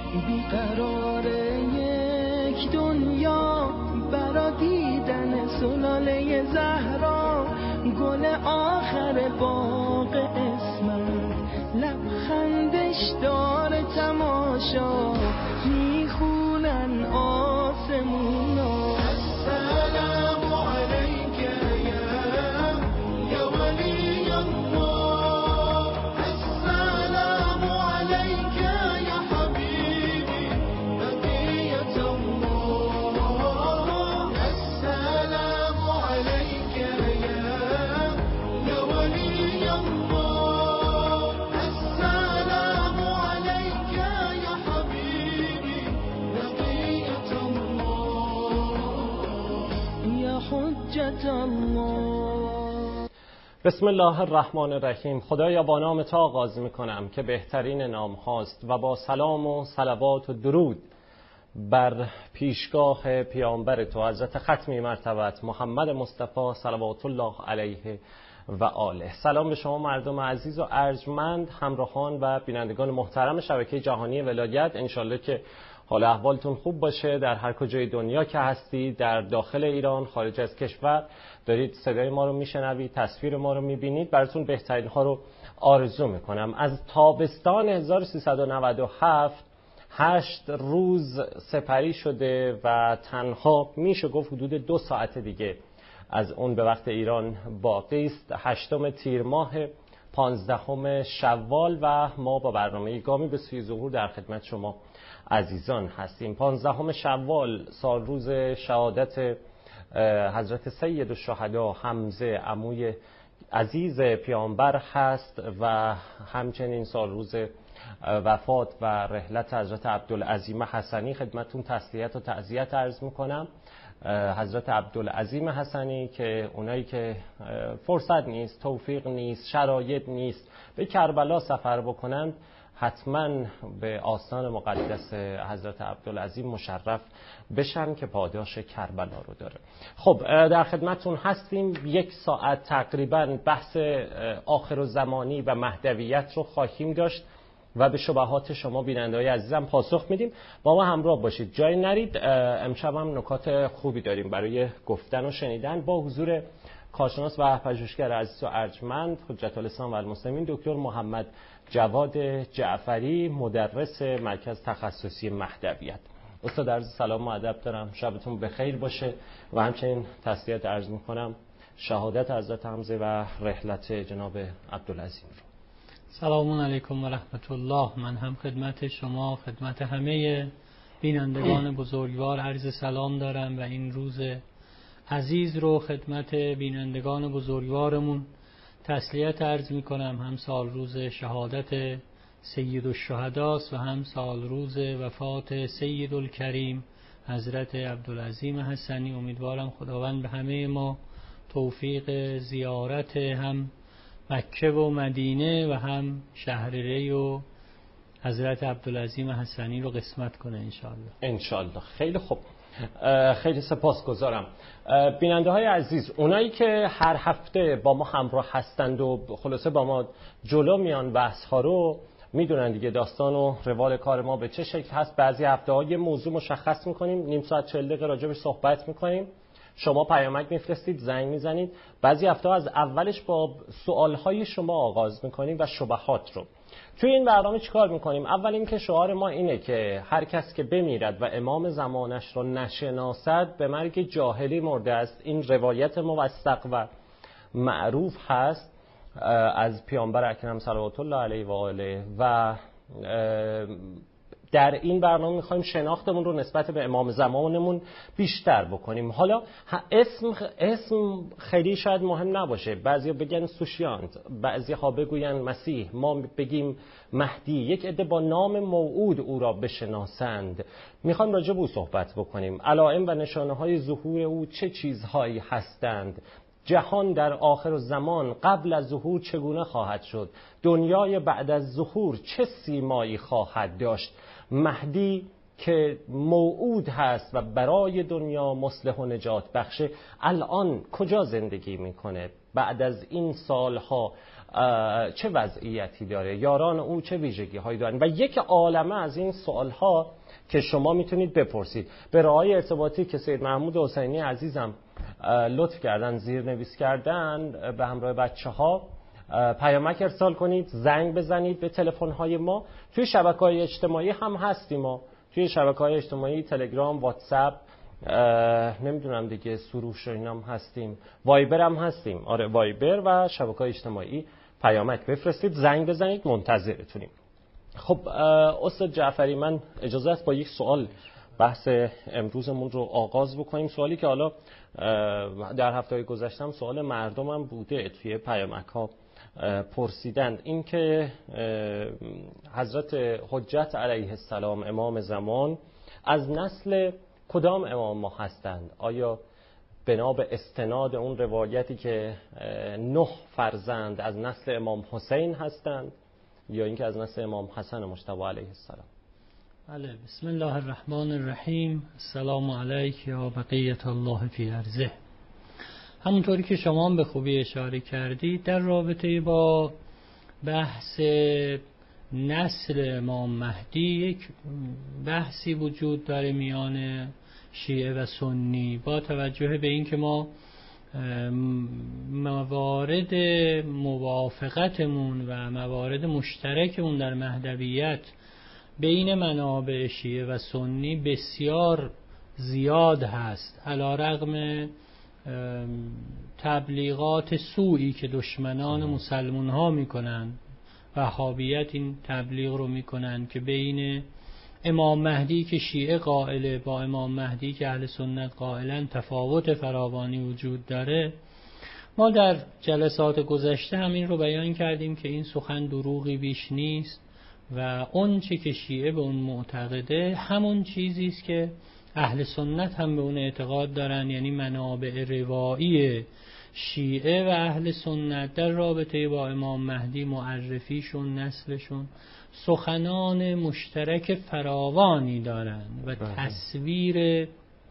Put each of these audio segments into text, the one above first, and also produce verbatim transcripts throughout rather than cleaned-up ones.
بیقرار یک دنیا برا دیدن سلاله زهرا، گل آخر باغ اسمت لبخندش داره تماشا، میخونن آسمونا. السلام علیک یا ولی الله، السلام علیک یا حبیبی بقیت الله، السلام علیک یا ولی الله، السلام علیک یا حبیبی بقیت الله یا حجت الله. بسم الله الرحمن الرحیم. خدایا با نام تو آغاز میکنم که بهترین نام هاست و با سلام و صلوات و درود بر پیشگاه پیامبر تو حضرت ختمی مرتبت محمد مصطفی صلوات الله علیه و آله. سلام به شما مردم عزیز و ارجمند، همراهان و بینندگان محترم شبکه جهانی ولایت. انشالله که حال احوالتون خوب باشه در هر کجای دنیا که هستید، در داخل ایران، خارج از کشور دارید صدای ما رو میشنوید، تصویر ما رو میبینید. براتون بهترین ها رو آرزو میکنم. از تابستان هزار و سیصد و نود و هفت هشت روز سپری شده و تنها میشه گفت حدود دو ساعت دیگه از اون به وقت ایران باقی است. هشتم تیر ماه، پانزدهم شوال و ما با برنامه گامی به سوی ظهور در خدمت شما عزیزان هستیم. پانزدهم شوال سال روز شهادت حضرت سید الشهدا حمزه عموی عزیز پیامبر هست و همچنین سال روز وفات و رحلت حضرت عبدالعظیم حسنی. خدمتتون تسلیت و تعزیت عرض میکنم. حضرت عبدالعظیم حسنی که اونایی که فرصت نیست، توفیق نیست، شرایط نیست به کربلا سفر بکنند، حتما به آستان مقدس حضرت عبدالعظیم مشرف بشن که پاداش کربلا رو داره. خب در خدمتون هستیم. یک ساعت تقریبا بحث آخر الزمانی و مهدویت رو خواهیم داشت و به شبهات شما بیننده‌های عزیزم پاسخ میدیم. با ما همراه باشید، جای نرید. امشب هم نکات خوبی داریم برای گفتن و شنیدن با حضور کارشناس و پژوهشگر عزیز و ارجمند حجت الاسلام و المسلمین دکتر محمد جواد جعفری، مدرس مرکز تخصصی مهدویت. استاد عرض سلام و ادب دارم، شبتون بخیر باشه و همچنین تسلیت عرض میکنم شهادت حضرت حمزه و رحلت جناب عبدالعظیم رو. سلام علیکم و رحمت الله. من هم خدمت شما، خدمت همه بینندگان بزرگوار عرض سلام دارم و این روز عزیز رو خدمت بینندگان بزرگوارمون تسلیت عرض می کنم. هم سال روز شهادت سید الشهداست و هم سال روز وفات سید الکریم حضرت عبدالعظیم حسنی. امیدوارم خداوند به همه ما توفیق زیارت هم مکه و مدینه و هم شهر ری و حضرت عبدالعظیم حسنی رو قسمت کنه انشالله. انشالله. خیلی خوب، خیلی سپاسگزارم. بیننده های عزیز، اونایی که هر هفته با ما همراه هستند و خلاصه با ما جلو میان بحث ها رو میدونن دیگه داستان و روال کار ما به چه شکل هست. بعضی هفته ها یه موضوع مشخص میکنیم، نیم ساعت چهل دقیقه راجبش صحبت میکنیم، شما پیامک میفرستید، زنگ میزنید. بعضی هفته ها از اولش با سوال های شما آغاز میکنیم و شبهات رو. توی این برنامه چیکار میکنیم؟ اول اینکه شعار ما اینه که هر کس که بمیرد و امام زمانش رو نشناسد به مرگ جاهلی مرده است. این روایت موثق و معروف هست از پیامبر اکرم صلوات الله علیه و آله و در این برنامه میخوایم شناختمون رو نسبت به امام زمانمون بیشتر بکنیم. حالا اسم اسم خیلی شاید مهم نباشه، بعضیا بگن سوشیانت، بعضی ها بگوین مسیح، ما بگیم مهدی، یک عده با نام موعود او را بشناسند. میخوایم راجع به او صحبت بکنیم. علائم و نشانه های ظهور او چه چیزهایی هستند؟ جهان در آخر الزمان قبل از ظهور چگونه خواهد شد؟ دنیای بعد از ظهور چه سیمایی خواهد داشت؟ مهدی که موعود هست و برای دنیا مصلح و نجات بخشه الان کجا زندگی میکنه؟ بعد از این سالها چه وضعیتی داره، یاران او چه ویژگی هایی دارن و یک عالمه از این سوال ها که شما میتونید بپرسید. به راههای ارتباطی که سید محمود حسینی عزیزم لطف کردن زیر نویس کردن به همراه بچه ها پیامک ارسال کنید، زنگ بزنید به تلفن های ما. توی شبکه‌های اجتماعی هم هستیم ما، توی شبکه‌های اجتماعی تلگرام، واتساپ، نمیدونم دیگه سروش و اینام هستیم، وایبر هم هستیم. آره وایبر و شبکه‌های اجتماعی پیامک بفرستید، زنگ بزنید، منتظرتونیم. خب استاد جعفری، من اجازه است با یک سوال بحث امروزمون رو آغاز بکنیم. سوالی که حالا در هفته‌های گذشته سوال مردمم بوده، توی پیامک ها پرسیدند، این که حضرت حجت علیه السلام امام زمان از نسل کدام امام ما هستند؟ آیا بنا به استناد اون روایتی که نه فرزند از نسل امام حسین هستند یا اینکه از نسل امام حسن مجتبی علیه السلام؟ بله، بسم الله الرحمن الرحیم. السلام علیک یا بقیت الله فی ارضه. همونطوری که شما هم به خوبی اشاره کردید، در رابطه با بحث نسل امام مهدی یک بحثی وجود داره میان شیعه و سنی، با توجه به اینکه ما موارد موافقتمون و موارد مشترکمون در مهدویت بین منابع شیعه و سنی بسیار زیاد هست، علیرغم تبلیغات سوئی که دشمنان مسلمان ها میکنن. وهابیت این تبلیغ رو میکنن که بین امام مهدی که شیعه قائله با امام مهدی که اهل سنت قائلن تفاوت فراوانی وجود داره. ما در جلسات گذشته همین رو بیان کردیم که این سخن دروغی بیش نیست و اون چی که شیعه به اون معتقده همون چیزی است که اهل سنت هم به اون اعتقاد دارن، یعنی منابع روایی شیعه و اهل سنت در رابطه با امام مهدی، معرفیشون، نسلشون، سخنان مشترک فراوانی دارند و تصویر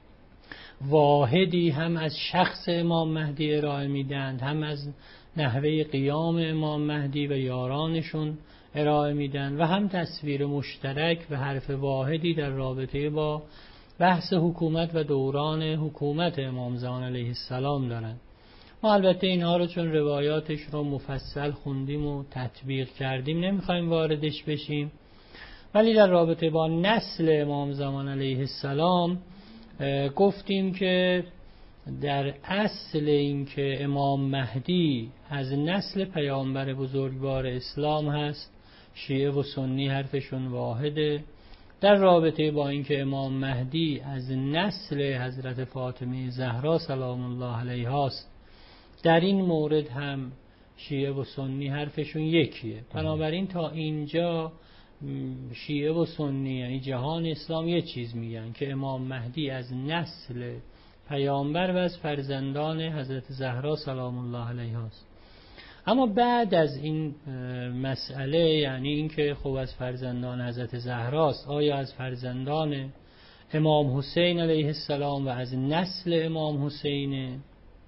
واحدی هم از شخص امام مهدی ارائه میدن، هم از نحوه قیام امام مهدی و یارانشون ارائه میدن و هم تصویر مشترک و حرف واحدی در رابطه با بحث حکومت و دوران حکومت امام زمان علیه السلام دارن. ما البته اینها رو چون روایاتش رو مفصل خوندیم و تطبیق کردیم نمیخوایم واردش بشیم، ولی در رابطه با نسل امام زمان علیه السلام گفتیم که در اصل این که امام مهدی از نسل پیامبر بزرگوار اسلام هست، شیعه و سنی حرفشون واحده. در رابطه با اینکه امام مهدی از نسل حضرت فاطمه زهرا سلام الله علیها است، در این مورد هم شیعه و سنی حرفشون یکیه. بنابراین تا اینجا شیعه و سنی یعنی جهان اسلام یه چیز میگن که امام مهدی از نسل پیامبر و از فرزندان حضرت زهرا سلام الله علیها است. اما بعد از این مسئله، یعنی اینکه خب از فرزندان حضرت زهراست، آیا از فرزندان امام حسین علیه السلام و از نسل امام حسین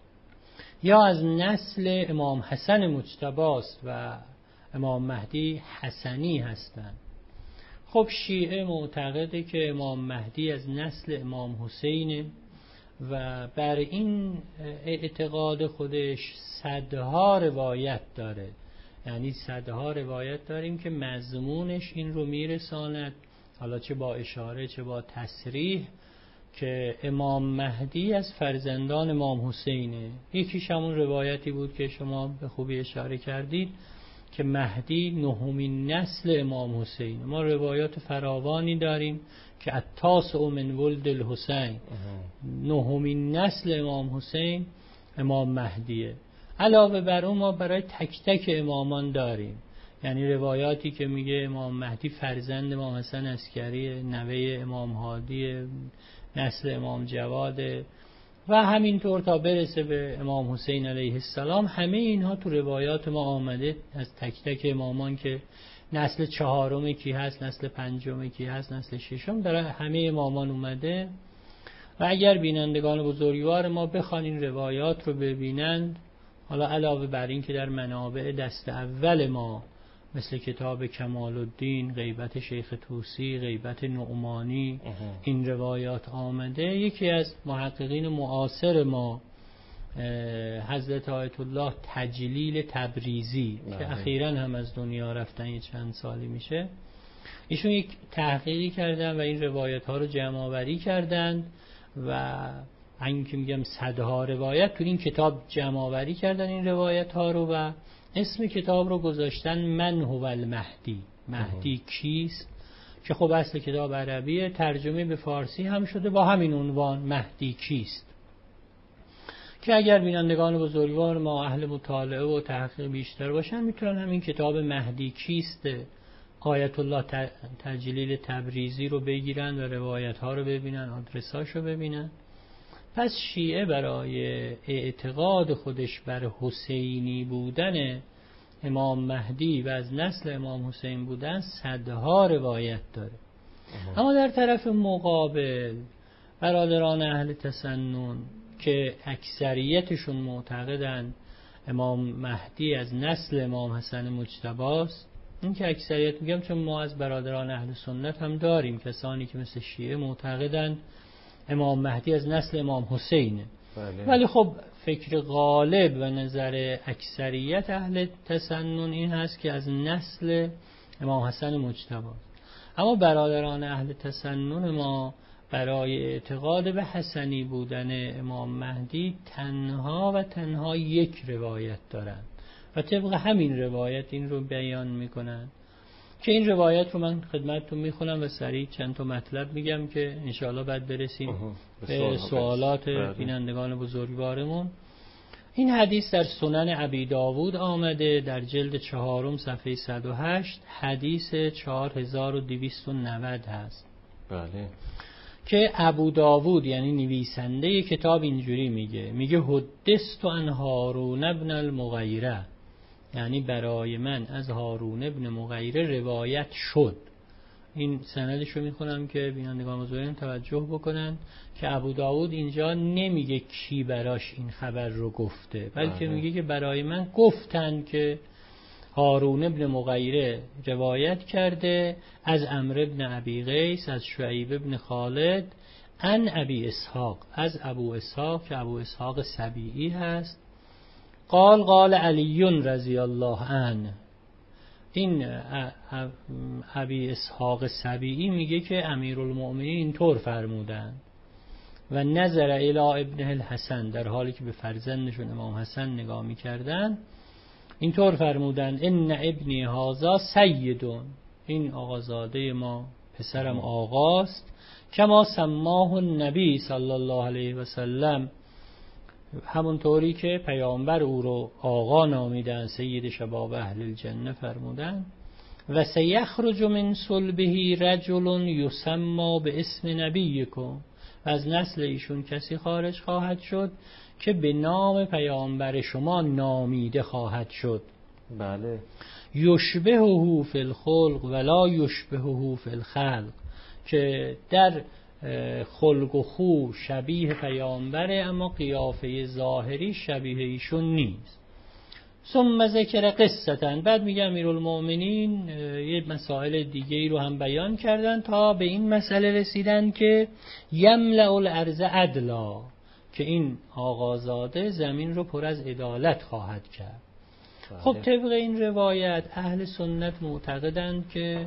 یا از نسل امام حسن مجتبی است و امام مهدی حسنی هستند؟ خب شیعه معتقده که امام مهدی از نسل امام حسینه و بر این اعتقاد خودش صدها روایت داره، یعنی صدها روایت داریم که مضمونش این رو میرساند، حالا چه با اشاره چه با تصریح، که امام مهدی از فرزندان امام حسینه. یکیش همون روایتی بود که شما به خوبی اشاره کردید که مهدی نهمین نسل امام حسین. ما روایات فراوانی داریم که التاسع من ولد الحسین، نهمین نسل امام حسین امام مهدیه. علاوه بر اون ما برای تک تک امامان داریم، یعنی روایاتی که میگه امام مهدی فرزند امام حسن عسکری، نوه امام هادی، نسل امام جواد و همینطور تا برسه به امام حسین علیه السلام. همه اینها تو روایات ما آمده از تک تک امامان که نسل چهارم کی هست، نسل پنجم کی هست، نسل ششم، برای همه امامان اومده. و اگر بینندگان بزرگوار ما بخوان این روایات رو ببینند، حالا علاوه بر این که در منابع دست اول ما مثل کتاب کمال الدین، غیبت شیخ طوسی، غیبت نعمانی این روایات آمده، یکی از محققین معاصر ما حضرت آیت الله تجلیل تبریزی که اخیراً هم از دنیا رفتن، یه چند سالی میشه، ایشون یک تحقیقی کردن و این روایات ها رو جمع آوری کردن و همین که میگم صدها روایت تو این کتاب جمع آوری کردن این روایت ها رو و اسم کتاب رو گذاشتن من هو المهدی، مهدی کیست، که خب اصل کتاب عربیه، ترجمه به فارسی هم شده با همین عنوان مهدی کیست، که اگر بینندگان بزرگوار ما اهل مطالعه و تحقیق بیشتر باشن میتونن همین کتاب مهدی کیست آیت الله تجلیل تبریزی رو بگیرن و روایت ها رو ببینن، آدرساش رو ببینن. پس شیعه برای اعتقاد خودش بر حسینی بودن امام مهدی و از نسل امام حسین بودن صدها روایت داره. اما در طرف مقابل برادران اهل تسنن که اکثریتشون معتقدن امام مهدی از نسل امام حسن مجتبی است، این که اکثریت میگم چون ما از برادران اهل سنت هم داریم کسانی که مثل شیعه معتقدن امام مهدی از نسل امام حسینه، بله. ولی خب فکر غالب و نظر اکثریت اهل تسنن این هست که از نسل امام حسن مجتبی است. اما برادران اهل تسنن ما برای اعتقاد به حسنی بودن امام مهدی تنها و تنها یک روایت دارند و طبق همین روایت این رو بیان میکنن که این روایت رو من خدمتتون میخونم و سریع چند تا مطلب میگم که انشاءالله بعد برسیم به سوالات بینندگان بزرگوارمون. این حدیث در سنن ابی داوود آمده در جلد چهارم صفحه صد و هشت، حدیث چهار هزار و دویست و نود هست. بله. که ابو داوود یعنی نویسنده کتاب اینجوری میگه میگه حدثت عن هارون ابن المغیره، یعنی برای من از هارون ابن مغیره روایت شد. این سندش رو میخونم که بینندگان بزرگوار توجه بکنن که ابو داوود اینجا نمیگه کی براش این خبر رو گفته، بلکه میگه که برای من گفتن که هارون ابن مغیره روایت کرده از عمرو ابن ابی قیس از شعیب ابن خالد عن ابی اسحاق از ابو اسحاق که ابو اسحاق سبیعی هست، قال قال علی رضی الله عنه. این ابی اسحاق سبیعی میگه که امیرالمؤمنین اینطور فرمودن و نظر الی ابن الحسن، در حالی که به فرزندشون امام حسن نگاه میکردن، اینطور فرمودن ان ابنی هذا سیدون، این آقازاده ما پسرم آقاست، کما سماه النبی صلی الله علیه و سلم، همونطوری که پیامبر او رو آقا نامیدن، سید شباب اهل الجنه فرمودن، و سیخرج من صلبه رجل یسمى به اسم نبیکم، از نسل ایشون کسی خارج خواهد شد که به نام پیامبر شما نامیده خواهد شد. بله. یشبهه فی الخلق ولا یشبهه فی الخلق، که در خلق و خو شبیه پیامبره اما قیافه ظاهری شبیه ایشون نیست. ثم ذکر قصتن، بعد میگه امیرالمؤمنین یه مسائل دیگه ای رو هم بیان کردن تا به این مسئله رسیدن که یملأ الارض عدلا، که این آقازاده زمین رو پر از عدالت خواهد کرد. خب طبق این روایت اهل سنت معتقدند که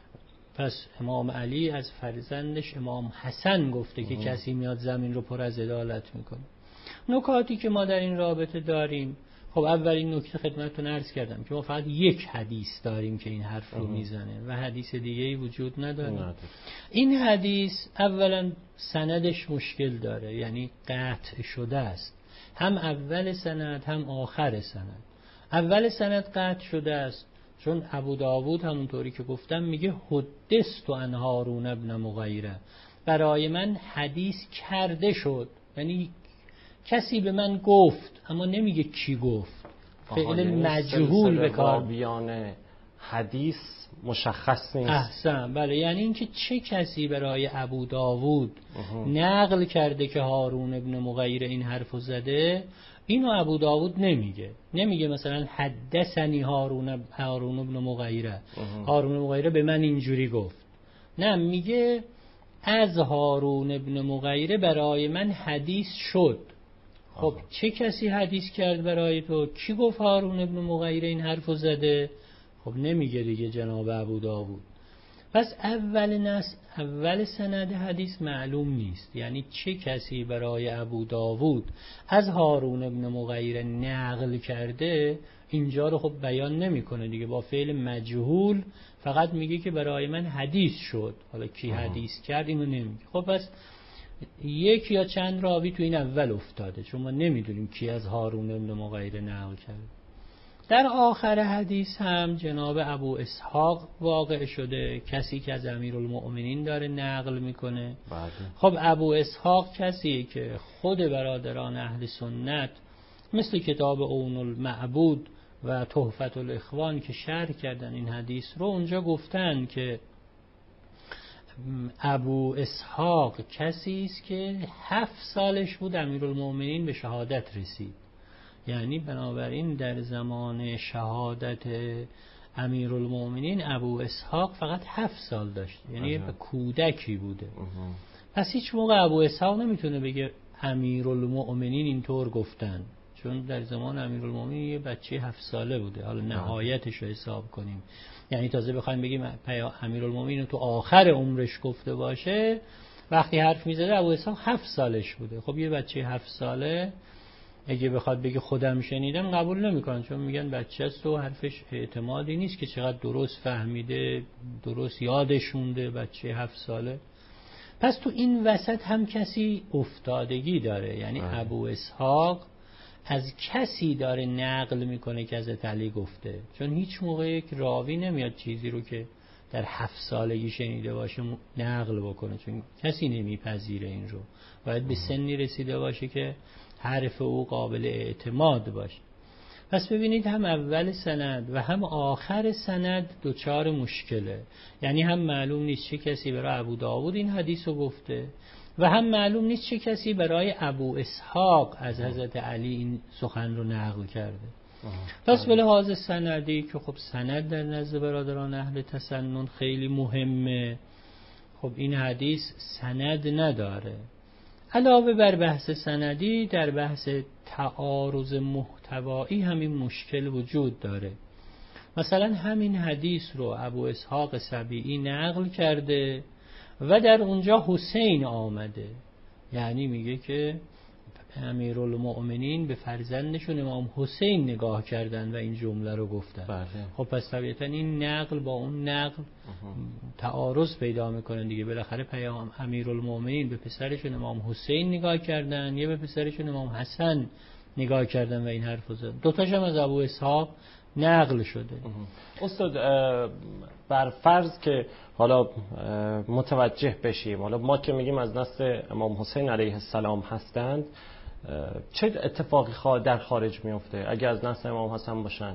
پس امام علی از فرزندش امام حسن گفته که کسی میاد زمین رو پر از عدالت میکنه. نکاتی که ما در این رابطه داریم، خب اولین نکته خدمتتون عرض کردم که ما فقط یک حدیث داریم که این حرف رو میزنه و حدیث دیگه‌ای وجود نداره. این حدیث اولا سندش مشکل داره، یعنی قطع شده است، هم اول سند هم آخر سند. اول سند قطع شده است چون ابو داوود همونطوری که گفتم میگه حدثت عن هارون ابن مغیره، برای من حدیث کرده شد، یعنی کسی به من گفت اما نمیگه کی گفت، فعل مجهول به کار بیان حدیث مشخص نیست. احسن، بله، یعنی اینکه چه کسی برای ابو داوود نقل کرده که هارون ابن مغیره این حرفو زده، اینو ابو داود نمیگه. نمیگه مثلا حدثنی هارون هارون ابن مغیره، هارون مغیره به من اینجوری گفت. نه، میگه از هارون ابن مغیره برای من حدیث شد. خب آه. چه کسی حدیث کرد برای تو؟ کی گفت هارون ابن مغیره این حرفو زده؟ خب نمیگه دیگه جناب ابو داود. پس اول نس اول سند حدیث معلوم نیست، یعنی چه کسی برای ابو داود از هارون ابن مغیره نقل کرده اینجا رو خب بیان نمیکنه دیگه، با فعل مجهول فقط میگه که برای من حدیث شد. حالا کی حدیث کرد اینو نمیگه. خب پس یک یا چند راوی تو این اول افتاده، چون ما نمیدونیم کی از هارون ابن مغیره نقل کرده. در آخر حدیث هم جناب ابو اسحاق واقع شده، کسی که از امیرالمؤمنین داره نقل میکنه. بعد. خب ابو اسحاق کسی که خود برادران اهل سنت مثل کتاب اون المعبود و تحفت الاخوان که شرح کردن این حدیث رو، اونجا گفتن که ابو اسحاق کسی است که هفت سالش بود امیرالمؤمنین به شهادت رسید. یعنی بنابراین در زمان شهادت امیرالمؤمنین ابو اسحاق فقط هفت سال داشت، یعنی به کودکی بوده. پس هیچ موقع ابو اسحاق نمیتونه بگه امیرالمؤمنین اینطور گفتن، چون در زمان امیرالمؤمنین یه بچه هفت ساله بوده. حالا نهایتش رو حساب کنیم، یعنی تازه بخوایم بگیم امیرالمؤمنین تو آخر عمرش گفته باشه، وقتی حرف میزده ابو اسحاق هفت سالش بوده. خب یه بچه هفت ساله اگه بخواد بگه خودم شنیدم قبول نمیکنن، چون میگن بچه است و حرفش اعتمادی نیست که چقدر درست فهمیده، درست یادش مونده، بچه هفت ساله. پس تو این وسط هم کسی افتادگی داره، یعنی آه. ابو اسحاق از کسی داره نقل میکنه که از علی گفته، چون هیچ موقع یک راوی نمیاد چیزی رو که در هفت سالگی شنیده باشه نقل بکنه، چون کسی نمیپذیره این رو. باید به سنی رسیده باشه که حرف او قابل اعتماد باشه. پس ببینید هم اول سند و هم آخر سند دوچار مشکله، یعنی هم معلوم نیست چه کسی برای ابو داود این حدیث رو گفته و هم معلوم نیست چه کسی برای ابو اسحاق از حضرت علی این سخن رو نقل کرده. پس به لحاظ سندی که خب سند در نزد برادران اهل تسنن خیلی مهمه، خب این حدیث سند نداره. علاوه بر بحث سندی، در بحث تعارض محتوایی همین مشکل وجود داره. مثلا همین حدیث رو ابو اسحاق سبیعی نقل کرده و در اونجا حسین آمده، یعنی میگه که امیرالمؤمنین به فرزندشون امام حسین نگاه کردن و این جمله رو گفتن. بله. خب پس طبیعتا این نقل با اون نقل تعارض پیدا میکنه دیگه. بالاخره پیام امیرالمؤمنین به پسرشون امام حسین نگاه کردن، یا به پسرشون امام حسن نگاه کردن و این حرفو زدن. دو تاش هم از ابو اسحاق نقل شده. استاد بر فرض که حالا متوجه بشیم، حالا ما که میگیم از نسل امام حسین علیه السلام هستند، چه اتفاقی خواهد در خارج میفته اگه از نسل امام حسن باشن؟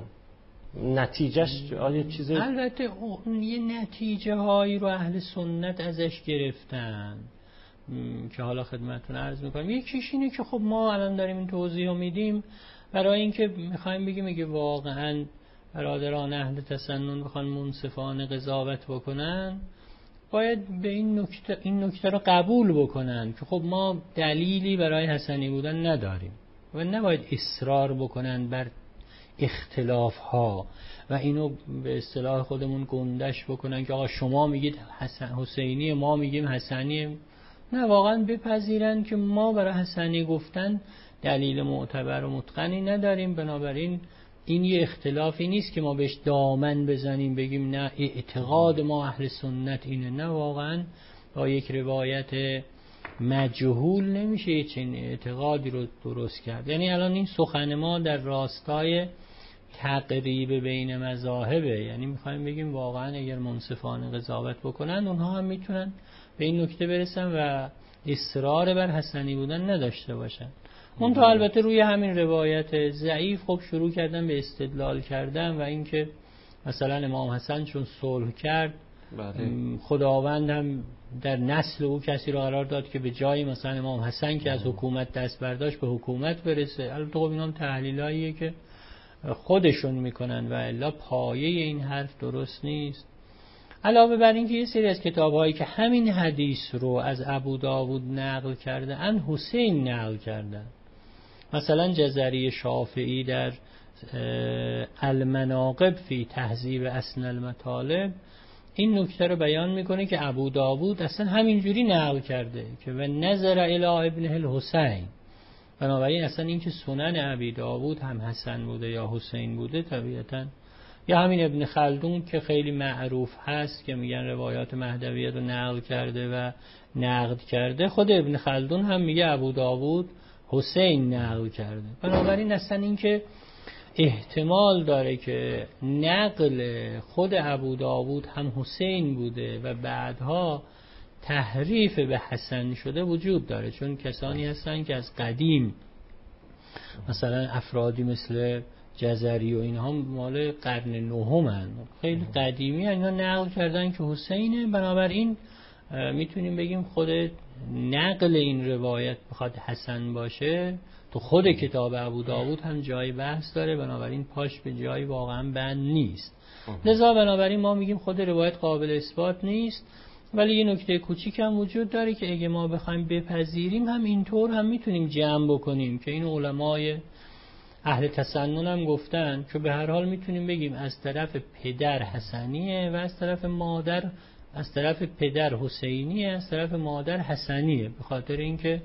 نتیجهش آیا چیزی؟ البته اون یه نتیجه هایی رو اهل سنت ازش گرفتن که حالا خدمتتون عرض میکنم. یکیش اینه که خب ما الان داریم این توضیح رو میدیم برای اینکه میخوایم بگیم اگه واقعا برادران اهل تسنن بخوان منصفانه قضاوت بکنن، باید به این نکته این نکته رو قبول بکنن که خب ما دلیلی برای حسنی بودن نداریم و نباید اصرار بکنن بر اختلاف ها و اینو به اصطلاح خودمون گندش بکنن که آقا شما میگید حسن حسینی، ما میگیم حسنی. نه، واقعا بپذیرن که ما برای حسنی گفتن دلیل معتبر و متقنی نداریم، بنابراین این یه اختلافی نیست که ما بهش دامن بزنیم بگیم نه اعتقاد ما اهل سنت اینه. نه، واقعا با یک روایت مجهول نمیشه چنین اعتقادی رو درست کرد. یعنی الان این سخن ما در راستای تقریب بین مذاهبه، یعنی میخوایم بگیم واقعا اگر منصفانه قضاوت بکنن اونها هم میتونن به این نکته برسن و اصرار بر حسنی بودن نداشته باشن. اون تا البته روی همین روایت ضعیف خب شروع کردن به استدلال کردن و اینکه مثلا امام حسن چون صلح کرد خداوند هم در نسل او کسی رو قرار داد که به جای مثلا امام حسن که از حکومت دست برداشت به حکومت برسه. البته خب اینا هم تحلیلاییه که خودشون میکنن و الا پایه این حرف درست نیست. علاوه بر این که یه سری از کتاب‌هایی که همین حدیث رو از ابو داوود نقل کرده ان حسین نقل کردن، مثلا جزری شافعی در المناقب فی تهذیب اسن المطالب این نکته رو بیان میکنه که ابو داوود اصلا همینجوری نقل کرده که و نظر الی ابن الحسین. بنابراین اصلا این که سنن ابی داوود هم حسن بوده یا حسین بوده طبیعتاً، یا همین ابن خلدون که خیلی معروف هست که میگن روایات مهدویه رو نقل کرده و نقد کرده، خود ابن خلدون هم میگه ابو داوود حسین نقل کرده. بنابراین اصلا این که احتمال داره که نقل خود ابو داوود هم حسین بوده و بعدها تحریف به حسن شده وجود داره، چون کسانی هستن که از قدیم مثلا افرادی مثل جزری و اینها مال قرن نهم هستند، خیلی قدیمی اینا نقل کردن که حسینه. بنابراین میتونیم بگیم خود نقل این روایت بخواد حسن باشه تو خود کتاب ابو داوود هم جای بحث داره، بنابراین پاش به جای واقعا بند نیست. لذا بنابراین ما میگیم خود روایت قابل اثبات نیست. ولی یه نکته کوچیک هم وجود داره که اگه ما بخوایم بپذیریم هم اینطور هم میتونیم جمع بکنیم که این علمای اهل تسنن هم گفتن که به هر حال میتونیم بگیم از طرف پدر حسنیه و از طرف مادر از طرف پدر حسینیه، از طرف مادر حسنیه، به خاطر اینکه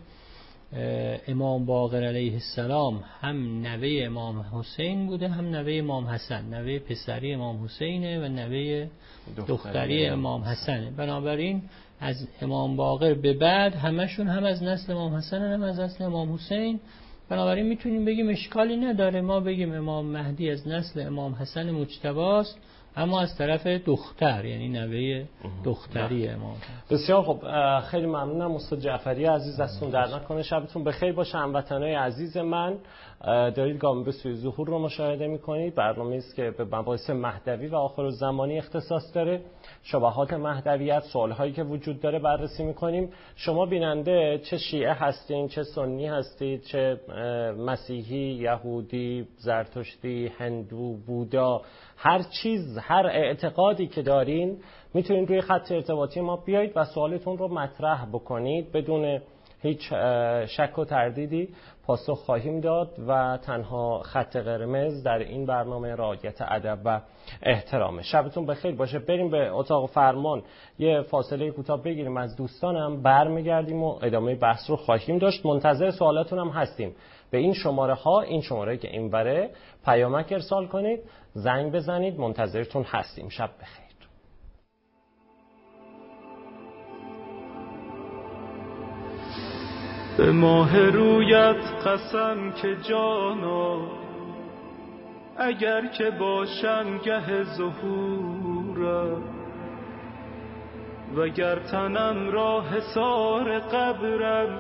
امام باقر علیه السلام هم نوه امام حسین بوده هم نوه امام حسن، نوه پسری امام حسینه و نوه دختری امام حسنه. بنابراین از امام باقر به بعد همشون هم از نسل امام حسن هم از نسل امام حسین. بنابراین میتونیم بگیم اشکالی نداره ما بگیم امام مهدی از نسل امام حسن مجتباست اما از طرف دختر، یعنی نوه دختری امام. بسیار خب، خیلی ممنونم استاد جعفری عزیز، دستون در نکنه، شبتون بخیر باشه. هموطنای عزیز من، دارید گام به سوی ظهور رو مشاهده میکنید، برنامه‌ای است که به مباحث مهدوی و آخرالزمانی اختصاص داره. شبهات مهدویت، سوالهایی که وجود داره بررسی میکنیم. شما بیننده چه شیعه هستین، چه سنی هستید، چه مسیحی، یهودی، زرتشتی، هندو، بودا، هر چیز، هر اعتقادی که دارین میتونید روی خط ارتباطی ما بیایید و سوالتون رو مطرح بکنید. بدون هیچ شک و تردیدی پاسخ خواهیم داد و تنها خط قرمز در این برنامه رعایت ادب و احترامه. شبتون بخیر باشه. بریم به اتاق فرمان، یه فاصله کوتاه بگیریم از دوستانم، برمیگردیم و ادامه بحث رو خواهیم داشت. منتظر سوالاتون هم هستیم. به این شماره ها، این شماره که این بره، پیامک ارسال کنید، زنگ بزنید، منتظرتون هستیم. شب بخیر. به ماه رویت قسم که جانا اگر که باشم گه ظهورت، وگر تنم را حصار قبرم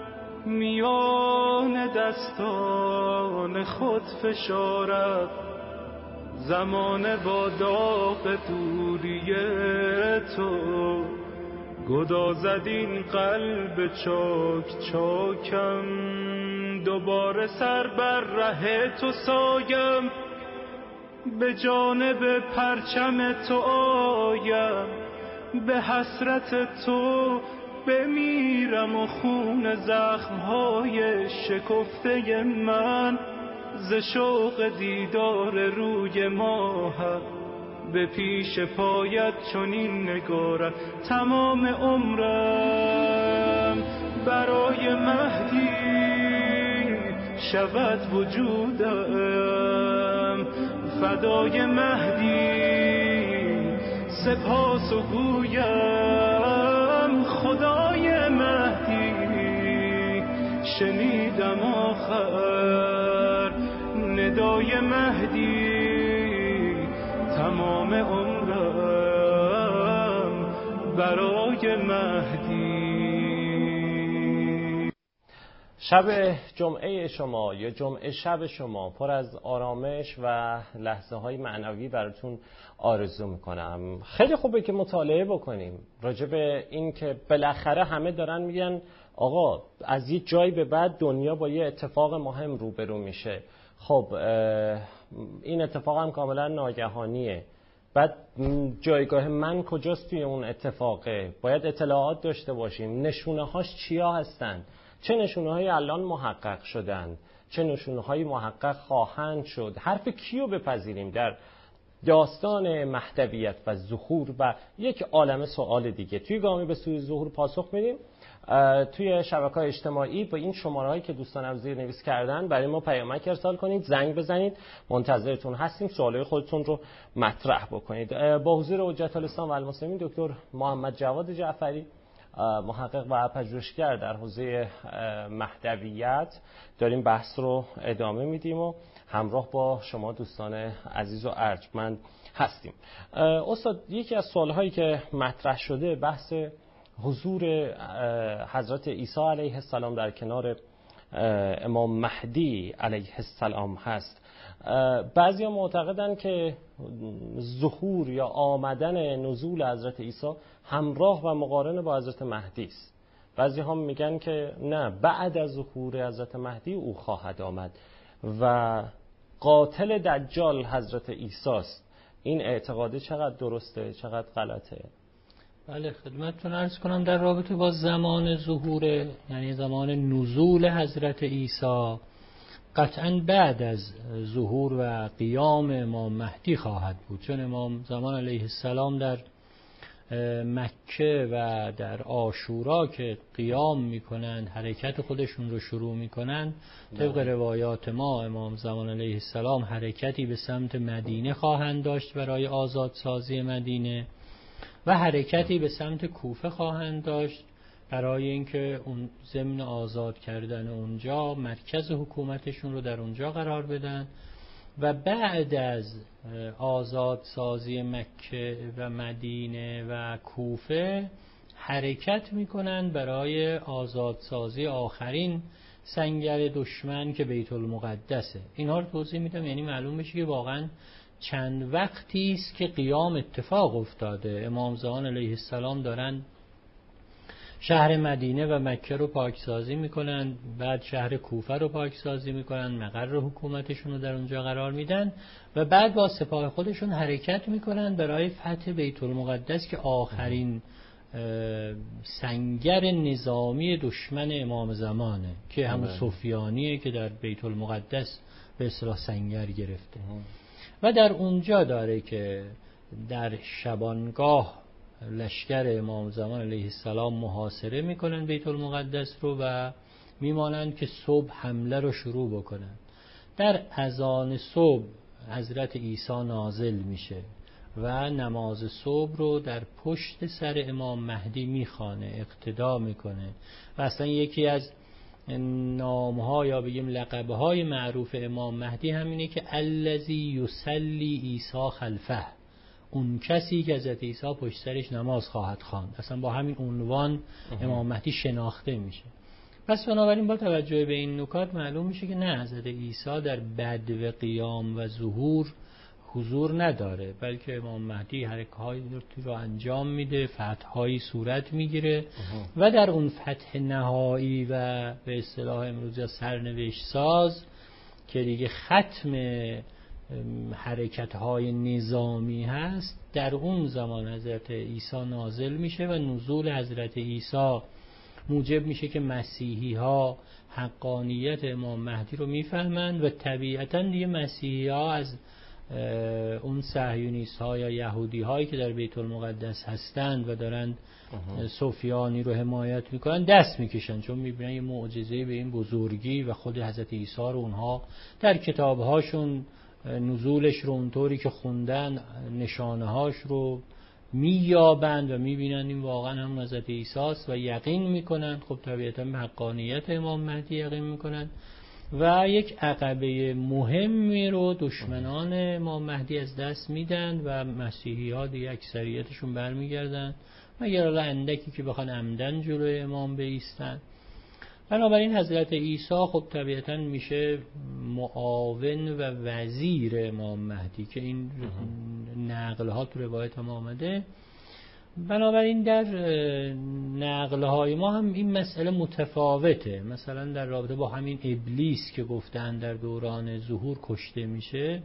میان دستان خود فشارد، زمان با داغ دوری تو گدازد این قلب چاک چاکم، دوباره سر بر ره تو سایم، به جانب پرچم تو آیم، به حسرت تو بمیرم و خون زخمهای شکفته من ز شوق دیدار روی ماهت به پیش پایت چنین نگارم. تمام عمرم برای مهدی شود وجودم، فدای مهدی سپاس و گویم، خدای مهدی شنیدم آخر ندای مهدی، تمام عمرم برای مهدی. شب جمعه شما یا جمعه شب شما پر از آرامش و لحظه های معنوی براتون آرزو میکنم. خیلی خوبه که مطالعه بکنیم راجع به این که بالاخره همه دارن میگن آقا از یه جایی به بعد دنیا با یه اتفاق مهم روبرو میشه. خب این اتفاق هم کاملا ناگهانیه. بعد جایگاه من کجاست توی اون اتفاقه؟ باید اطلاعات داشته باشیم. نشونه هاش چیا هستن؟ چه نشونه هایی الان محقق شدن؟ چه نشونه هایی محقق خواهند شد؟ حرف کیو بپذیریم در داستان مهدویت و ظهور و یک عالمه سوال دیگه؟ توی گامی به سوی ظهور پاسخ میدیم. توی شبکه‌های اجتماعی با این شماره‌هایی که دوستانم زیر نویس کردن برای ما پیامک ارسال کنید، زنگ بزنید، منتظرتون هستیم. سوالای خودتون رو مطرح بکنید. با حضور حجت الاسلام و المسلمین دکتر محمد جواد جعفری، محقق و پژوهشگر در حوزه مهدویت، داریم بحث رو ادامه میدیم و همراه با شما دوستان عزیز و ارجمند هستیم. استاد، یکی از سوالهایی که مطرح شده بحث حضور حضرت عیسی علیه السلام در کنار امام مهدی علیه السلام هست. بعضیا معتقدن که ظهور یا آمدن نزول حضرت عیسی همراه و مقارن با حضرت مهدی است. بعضی هم میگن که نه، بعد از ظهور حضرت مهدی او خواهد آمد و قاتل دجال حضرت عیسی است. این اعتقاد چقدر درسته، چقدر غلطه؟ بله، خدمتتون عرض کنم در رابطه با زمان ظهور، یعنی زمان نزول حضرت عیسی، قطعا بعد از ظهور و قیام امام مهدی خواهد بود، چون امام زمان علیه السلام در مکه و در عاشورا که قیام میکنند، حرکت خودشون رو شروع میکنند، طبق روایات ما امام زمان علیه السلام حرکتی به سمت مدینه خواهند داشت برای آزادسازی مدینه و حرکتی به سمت کوفه خواهند داشت برای اینکه اون ضمن آزاد کردن اونجا مرکز حکومتشون رو در اونجا قرار بدن و بعد از آزاد سازی مکه و مدینه و کوفه حرکت میکنن برای آزاد سازی آخرین سنگر دشمن که بیت المقدسه. اینها رو توضیح میدم یعنی معلوم بشه که واقعا چند وقتی است که قیام اتفاق افتاده. امام زمان علیه السلام دارن شهر مدینه و مکه رو پاکسازی میکنن، بعد شهر کوفه رو پاکسازی میکنن، مقر حکومتشون رو در اونجا قرار میدن و بعد با سپاه خودشون حرکت میکنن برای فتح بیت المقدس که آخرین سنگر نظامی دشمن امام زمانه که همون سفیانیه که در بیت المقدس به اصطلاح سنگر گرفته و در اونجا داره که در شبانگاه لشکر امام زمان علیه السلام محاصره میکنن بیت المقدس رو و میمانند که صبح حمله رو شروع بکنن. در اذان صبح حضرت عیسی نازل میشه و نماز صبح رو در پشت سر امام مهدی میخوانه، اقتدا میکنه و اصلا یکی از نامها یا بگیم لقبهای معروف امام مهدی همینه که الذی یصلی عیسی خلفه، اون کسی که حضرت عیسی پشت سرش نماز خواهد خواند. اصلا با همین عنوان امام مهدی شناخته میشه. پس بنابراین با توجه به این نکات معلوم میشه که نه، حضرت عیسی در بدو قیام و ظهور حضور نداره، بلکه امام مهدی حرکت‌هایی رو انجام میده، فتح‌هایی صورت میگیره و در اون فتح نهایی و به اصطلاح امروزی سرنوشت ساز که دیگه ختم حرکت‌های نظامی هست، در اون زمان حضرت عیسی نازل میشه و نزول حضرت عیسی موجب میشه که مسیحی‌ها حقانیت امام مهدی رو میفهمند و طبیعتاً دیگه مسیحی‌ها از اون صهیونیست ها یا یهودی هایی که در بیت المقدس هستند و دارند سفیانی رو حمایت میکنن دست میکشن، چون میبینن یه معجزه به این بزرگی و خود حضرت عیسی رو اونها در کتاب هاشون نزولش رو اونطوری که خوندن نشانه هاش رو مییابند و میبینن این واقعا هم حضرت عیسی است و یقین میکنن. خب طبیعتا به حقانیت امام مهدی یقین میکنن و یک عقبه مهمی رو دشمنان امام مهدی از دست میدن و مسیحی ها دیگه اکثریتشون برمیگردن مگر الله اندکی که بخوان عمدن جلوی امام بایستن. بنابراین حضرت عیسی خب طبیعتاً میشه معاون و وزیر امام مهدی که این نقل ها تو روایت هم آمده. بنابراین در نقل های ما هم این مسئله متفاوته. مثلا در رابطه با همین ابلیس که گفتن در دوران ظهور کشته میشه،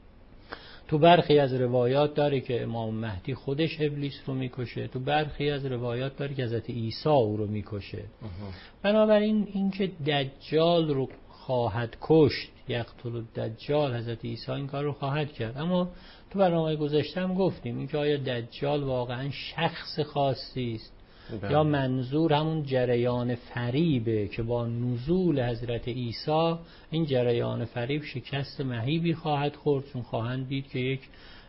تو برخی از روایات داره که امام مهدی خودش ابلیس رو میکشه، تو برخی از روایات داره که حضرت عیسی او رو میکشه. بنابراین اینکه دجال رو خواهد کشت، یقتل الدجال، حضرت عیسی این کار رو خواهد کرد. اما تو برنامه گذشته هم گفتیم اینکه آیا دجال واقعا شخص خاصی است یا منظور همون جریان فریبه که با نزول حضرت عیسی این جریان فریب شکست مهیبی خواهد خورد، چون خواهند دید که یک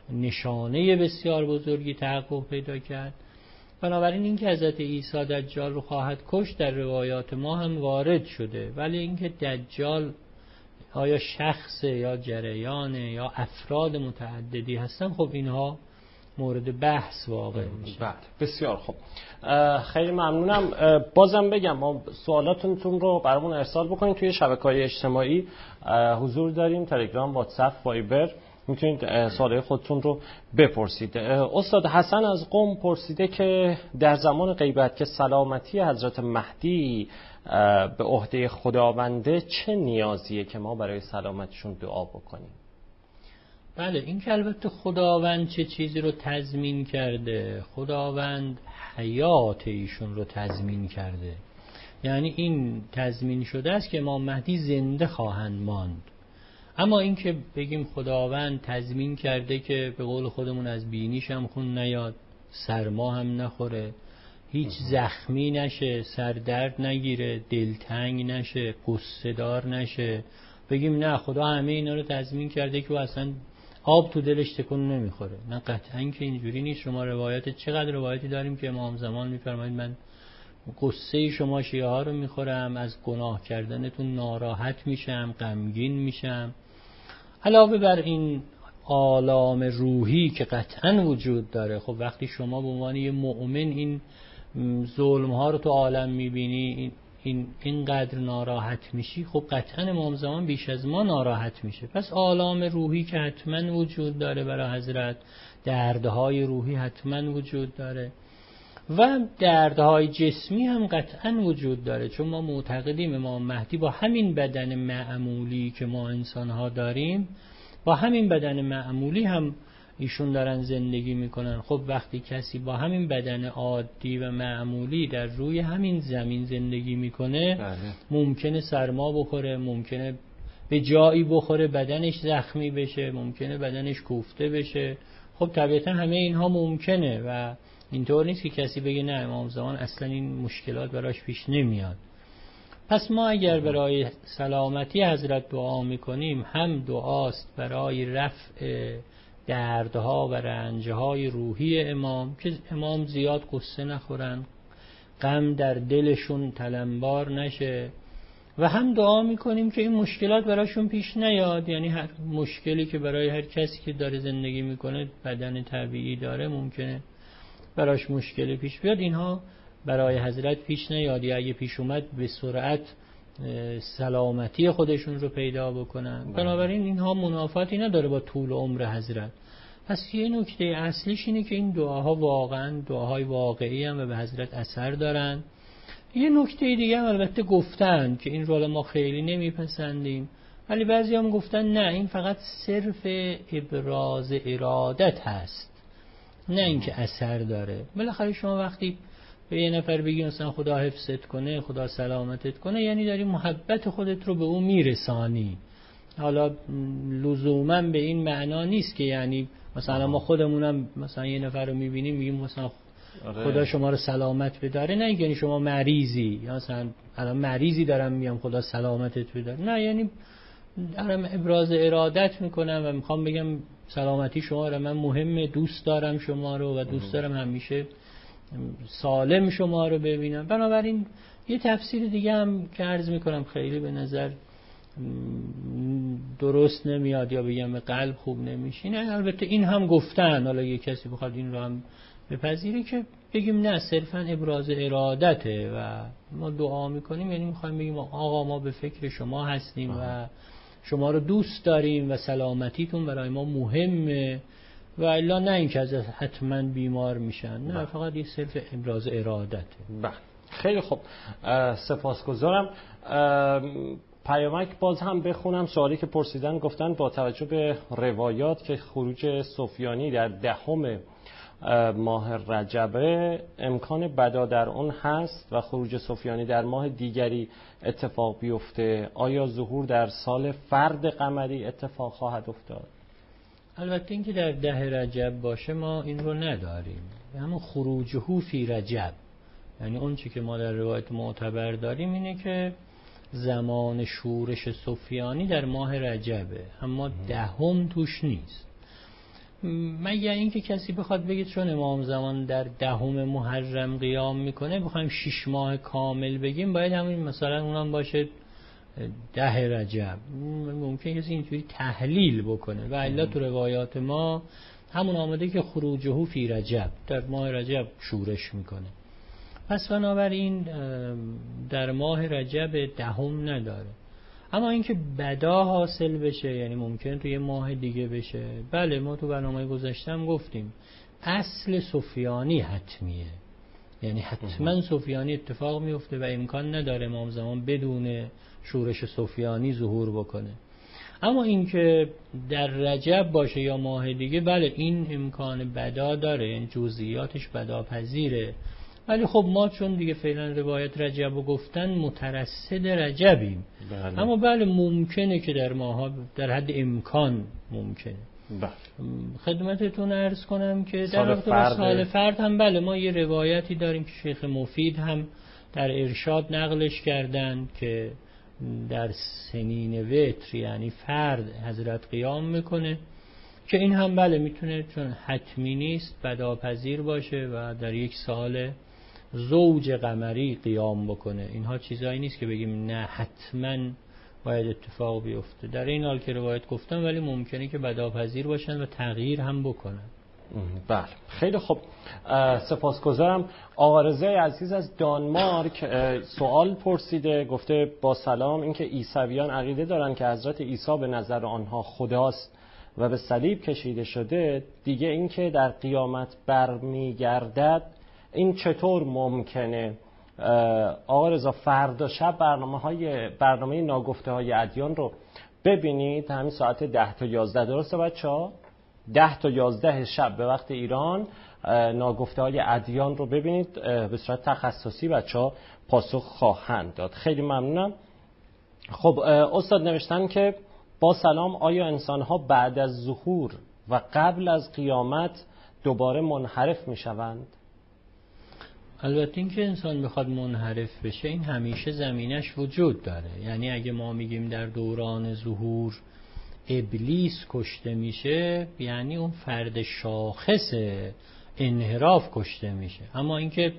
نشانه بسیار بزرگی تحقق پیدا کرد. بنابراین اینکه حضرت عیسی دجال رو خواهد کشت در روایات ما هم وارد شده، ولی اینکه دجال آیا شخص یا جریان یا افراد متعددی هستن، خب اینها مورد بحث واقع میشه. بله بسیار خوب، خیلی ممنونم. بازم بگم ما سوالاتونتون رو برامون ارسال بکنید، توی شبکه‌های اجتماعی حضور داریم، تلگرام، واتساپ، وایبر، میتونید سوالای خودتون رو بپرسید. استاد حسن از قم پرسیده که در زمان غیبت که سلامتی حضرت مهدی به عهده خداونده، چه نیازیه که ما برای سلامتشون دعا بکنیم؟ بله، این که البته خداوند چه چیزی رو تضمین کرده، خداوند حیات ایشون رو تضمین کرده، یعنی این تضمین شده است که امام مهدی زنده خواهند ماند. اما این که بگیم خداوند تضمین کرده که به قول خودمون از بینیش هم خون نیاد، سرما هم نخوره، هیچ زخمی نشه، سردرد نگیره، دلتنگ نشه، قصه دار نشه، بگیم نه خدا همه اینا رو تضمین کرده که اصلا آب تو دلش تکون نمیخوره، نه قطعا که اینجوری نیست. شما روایت چقدر روایتی داریم که امام زمان میفرمایید من قصه شما شیعه ها رو میخورم، از گناه کردنتون ناراحت میشم، غمگین میشم. علاوه بر این آلام روحی که قطعا وجود داره، خب وقتی شما به عنوان یه مؤمن این ظلم ها رو تو عالم میبینی، این این اینقدر ناراحت میشی، خب قطعا امام زمان بیش از ما ناراحت میشه. پس آلام روحی که حتما وجود داره برای حضرت، دردهای روحی حتما وجود داره و دردهای جسمی هم قطعا وجود داره، چون ما معتقدیم امام مهدی با همین بدن معمولی که ما انسانها داریم، با همین بدن معمولی هم ایشون دارن زندگی میکنن. خب وقتی کسی با همین بدن عادی و معمولی در روی همین زمین زندگی میکنه، بله. ممکنه سرما بخوره، ممکنه به جایی بخوره بدنش زخمی بشه، ممکنه بدنش کوفته بشه. خب طبیعتا همه اینها ممکنه و اینطور نیست که کسی بگه نه امام زمان اصلا این مشکلات براش پیش نمیاد. پس ما اگر برای سلامتی حضرت دعا میکنیم، هم دعاست برای رفع دردها و رنجهای روحی امام که امام زیاد قصه نخورن، غم در دلشون تلمبار نشه، و هم دعا میکنیم که این مشکلات براشون پیش نیاد. یعنی هر مشکلی که برای هر کسی که داره زندگی میکنه، بدن طبیعی داره، ممکنه براش مشکلی پیش بیاد، اینها برای حضرت پیش نیاد، یا اگه پیش اومد به سرعت سلامتی خودشون رو پیدا بکنن. بنابراین اینها منافاتی نداره با طول عمر حضرت. پس یه نکته اصلیش اینه که این دعاها واقعا دعاهای واقعی هم و به حضرت اثر دارن. یه نکته دیگه هم البته گفتن که این رو ما خیلی نمیپسندیم، ولی بعضی هم گفتن نه این فقط صرف ابراز ارادت هست، نه اینکه اثر داره. بالاخره شما وقتی به یه نفر بگی مثلا خدا حفظت کنه، خدا سلامتت کنه، یعنی داری محبت خودت رو به اون میرسانی. حالا لزوما به این معنا نیست که یعنی مثلا ما خودمونم مثلا یه نفر رو میبینیم میگیم مثلا خدا شما رو سلامت بداره، نه یعنی شما مریضی، یا مثلا الان مریضی دارم میگم خدا سلامتت بداره، نه یعنی دارم ابراز ارادت میکنم و میخوام بگم سلامتی شما رو من مهمه، دوست دارم شما رو و دوست دارم همیشه سالم شما رو ببینم. بنابراین یه تفسیر دیگه هم که عرض میکنم خیلی به نظر درست نمیاد یا بگم به قلب خوب نمیشینه، البته این هم گفتن، حالا یه کسی بخواد این رو هم بپذیره، که بگیم نه صرفا ابراز ارادته و ما دعا میکنیم، یعنی میخوایم بگیم آقا ما به فکر شما هستیم و شما رو دوست داریم و سلامتیتون برای ما مهمه و الا نه اینکه از حتما بیمار میشن، نه فقط یه صرف ابراز ارادته. بله خیلی خوب، سپاسگزارم. پیامک باز هم بخونم سوالی که پرسیدن، گفتن با توجه به روایات که خروج سفیانی در دهم ماه رجبه امکان بدا در اون هست و خروج سفیانی در ماه دیگری اتفاق بیفته، آیا ظهور در سال فرد قمری اتفاق خواهد افتاد؟ البته اینکه در ده رجب باشه ما این رو نداریم، همون خروجه فی رجب، یعنی اون چی که ما در روایت معتبر داریم اینه که زمان شورش سفیانی در ماه رجبه، اما دهم توش نیست. مگر اینکه کسی بخواد بگید چون امام زمان در دهم محرم قیام میکنه بخوایم شش ماه کامل بگیم، باید همین مثلا اونم باشه ده رجب. ممکن کسی اینجوری تحلیل بکنه و الا تو روایات ما همون آمده که خروجه فی رجب، در ماه رجب شورش میکنه. پس بنابراین در ماه رجب دهم نداره. اما اینکه بدا حاصل بشه، یعنی ممکن توی ماه دیگه بشه، بله ما تو برنامه گذاشتم گفتیم اصل سفیانی حتمیه، یعنی حتما سفیانی اتفاق میفته و امکان نداره امام زمان بدون شورش سفیانی ظهور بکنه. اما اینکه در رجب باشه یا ماه دیگه، بله این امکان بدا داره، این جزئیاتش بدا پذیره. ولی خب ما چون دیگه فعلا روایت رجب رو گفتن مترصد رجبیم، بله. اما بله ممکنه که در ماها در حد امکان ممکنه. بله. خدمتتون عرض کنم که در رابطه سال فرد هم بله ما یه روایتی داریم که شیخ مفید هم در ارشاد نقلش کردن که در سنین وتر یعنی فرد حضرت قیام میکنه، که این هم بله میتونه چون حتمی نیست بداپذیر باشه و در یک سال زوج قمری قیام بکنه. اینها چیزایی نیست که بگیم نه حتما باید اتفاق بیفته. در این حال که روایت گفتم ولی ممکنه که بداپذیر باشن و تغییر هم بکنن. بله خیلی خوب، سپاسگزارم. آقا رضای عزیز از دانمارک سوال پرسیده، گفته با سلام، اینکه عیسویان عقیده دارن که حضرت عیسی به نظر آنها خداست و به صلیب کشیده شده، دیگه اینکه در قیامت برمیگردد این چطور ممکنه؟ آقا رضا فردا شب برنامه های برنامه ناگفته های ادیان رو ببینید، همین ساعت ده تا یازده، درسته بچه ها؟ ده تا یازده شب به وقت ایران ناگفته های ادیان رو ببینید، به صورت تخصصی بچه ها پاسخ خواهند داد. خیلی ممنونم. خب استاد نوشتن که با سلام، آیا انسان ها بعد از ظهور و قبل از قیامت دوباره منحرف می شوند؟ البته این که انسان بخواد منحرف بشه این همیشه زمینش وجود داره. یعنی اگه ما میگیم در دوران ظهور ابلیس کشته میشه، یعنی اون فرد شاخص انحراف کشته میشه. اما اینکه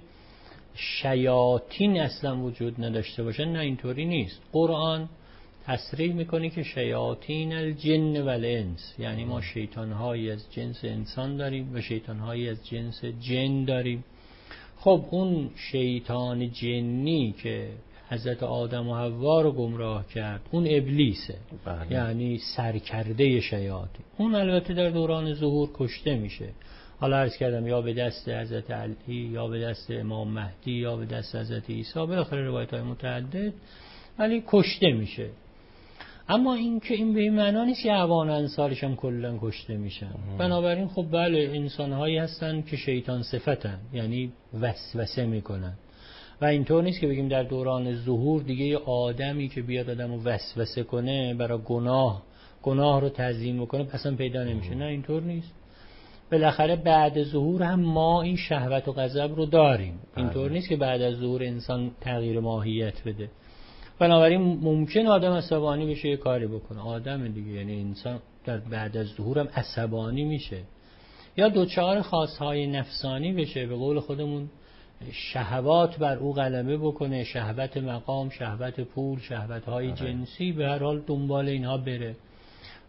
شیاطین اصلا وجود نداشته باشن، نه اینطوری نیست. قرآن تصریح میکنه که شیاطین الجن و الانس، یعنی ما شیطانهایی از جنس انسان داریم و شیطانهایی از جنس جن داریم. خب اون شیطان جنی که حضرت آدم و حوا رو گمراه کرد اون ابلیسه، بله. یعنی سرکرده شیاطین. اون البته در دوران ظهور کشته میشه. حالا عرض کردم یا به دست حضرت علی یا به دست امام مهدی یا به دست حضرت عیسی، بالاخره روایت های متعدد، ولی کشته میشه. اما این که این به این معنا نیست که اعوان انصارش هم کلا کشته میشن. بنابراین خب بله انسان هایی هستن که شیطان صفتن، یعنی وسوسه میکنن و اینطور نیست که بگیم در دوران ظهور دیگه یه آدمی که بیاد آدمو وسوسه کنه برای گناه گناه رو تعظیم کنه اصلا پیدا نمیشه. نه اینطور نیست. بالاخره بعد ظهور هم ما این شهوت و غضب رو داریم. اینطور نیست که بعد از ظهور انسان تغییر ماهیت بده. بنابراین ممکن آدم عصبانی بشه یه کاری بکنه، آدم دیگه، یعنی انسان در بعد از ظهور هم عصبانی میشه یا دوچار خاصهای نفسانی بشه، به قول خودمون شهوات بر او غلبه بکنه، شهوت مقام، شهوت پول، شهوتهای جنسی، به هر حال دنبال اینها بره.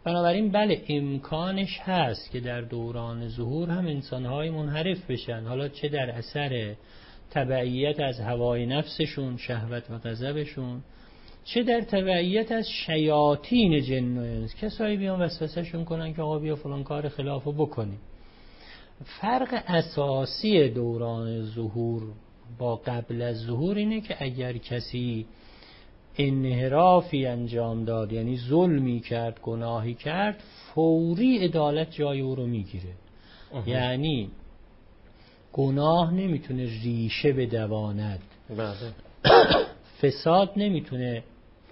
بنابراین بله امکانش هست که در دوران ظهور هم انسانهای منحرف بشن، حالا چه در اثر تبعیت از هوای نفسشون، شهوت و غضبشون، چه در تبعیت از شیاطین جن و انس، کسایی بیان وسوسه‌شون کنن که آقا بیا فلان کار خلافو بکنی. فرق اساسی دوران ظهور با قبل از ظهور اینه که اگر کسی انحرافی انجام داد، یعنی ظلمی کرد، گناهی کرد، فوری عدالت جای او رو میگیره. یعنی گناه نمیتونه ریشه بدواند، فساد نمیتونه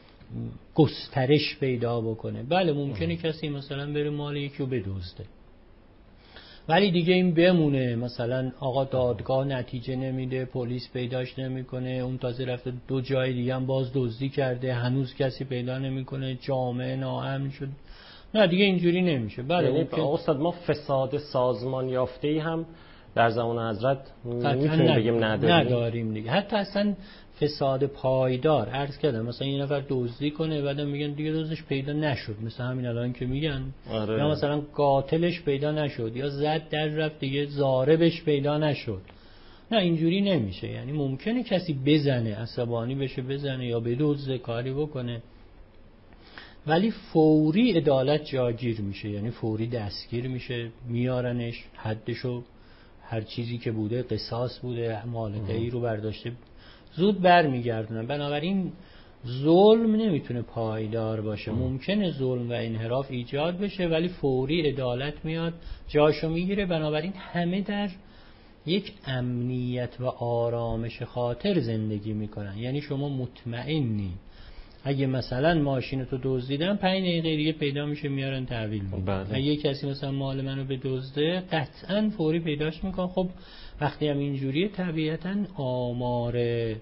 گسترش پیدا بکنه. بله ممکنه کسی مثلا بره مال یکی رو بدزده، ولی دیگه این بمونه، مثلا آقا دادگاه نتیجه نمیده، پلیس پیداش نمیکنه، اون تازه رفته دو جای دیگه هم باز دزدی کرده، هنوز کسی پیدا نمیکنه، جامعه ناامن شد. نه دیگه اینجوری نمیشه. بله یعنی ممکن... استاد ما فساد سازمان یافته‌ای هم در زمان حضرت میتونیم بگیم نداریم. نداریم دیگه. حتی اصلا فساد پایدار عرض کردم، مثلا یه نفر دزدی کنه بعدم میگن دیگه دزدش پیدا نشد، مثلا همین الان که میگن آره. یا مثلا قاتلش پیدا نشد، یا زد در رفت دیگه ضاربش پیدا نشد. نه اینجوری نمیشه. یعنی ممکنه کسی بزنه، عصبانی بشه بزنه یا بدزده، کاری بکنه، ولی فوری عدالت جاگیر میشه، یعنی فوری دستگیر میشه، میارنش، حدشو هر چیزی که بوده، قصاص بوده، مال غیری رو برداشته زود بر میگردونن. بنابراین ظلم نمیتونه پایدار باشه. ممکنه ظلم و انحراف ایجاد بشه ولی فوری عدالت میاد جاشو میگیره. بنابراین همه در یک امنیت و آرامش خاطر زندگی میکنن. یعنی شما مطمئنی اگه مثلا ماشینتو دزدیدن پنج دقیقه دیگه پیدا میشه میارن تحویل میدن. اگه کسی مثلا مال منو بدزده قطعا فوری پیداش میکنن. خب وقتی هم اینجوریه طبیعتا آمار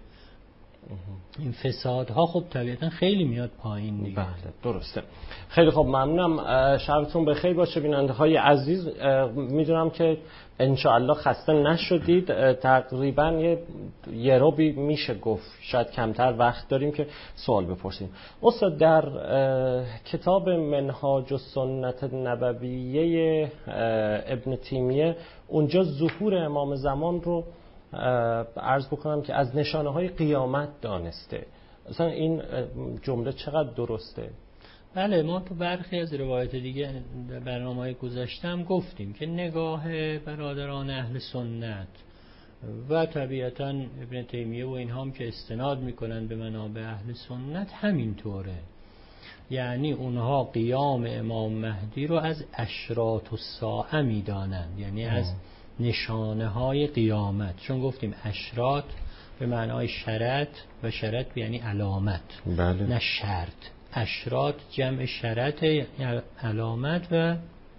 این فسادها خب طبیعتا خیلی میاد پایین دیگه. بله درسته. خیلی خب ممنونم، شبتون بخیر باشه بیننده های عزیز. میدونم که انشاءالله خسته نشدید. تقریبا یه یه روبی میشه گفت، شاید کمتر وقت داریم که سوال بپرسیم. استاد در کتاب منهاج السنة النبویه ابن تیمیه اونجا ظهور امام زمان رو عرض بکنم که از نشانه های قیامت دانسته. اصلا این جمله چقدر درسته؟ بله ما تو برخی از روایت دیگه در برنامه‌های گذشتم گفتیم که نگاه برادران اهل سنت و طبیعتاً ابن تیمیه و اینها هم که استناد میکنن به منابع اهل سنت همینطوره. یعنی اونها قیام امام مهدی رو از اشراط الساعه میدانند، یعنی از نشانه های قیامت. چون گفتیم اشراط به معنای شرط و شرط یعنی علامت. بله. نه شرط. اشراط جمع شرط علامت و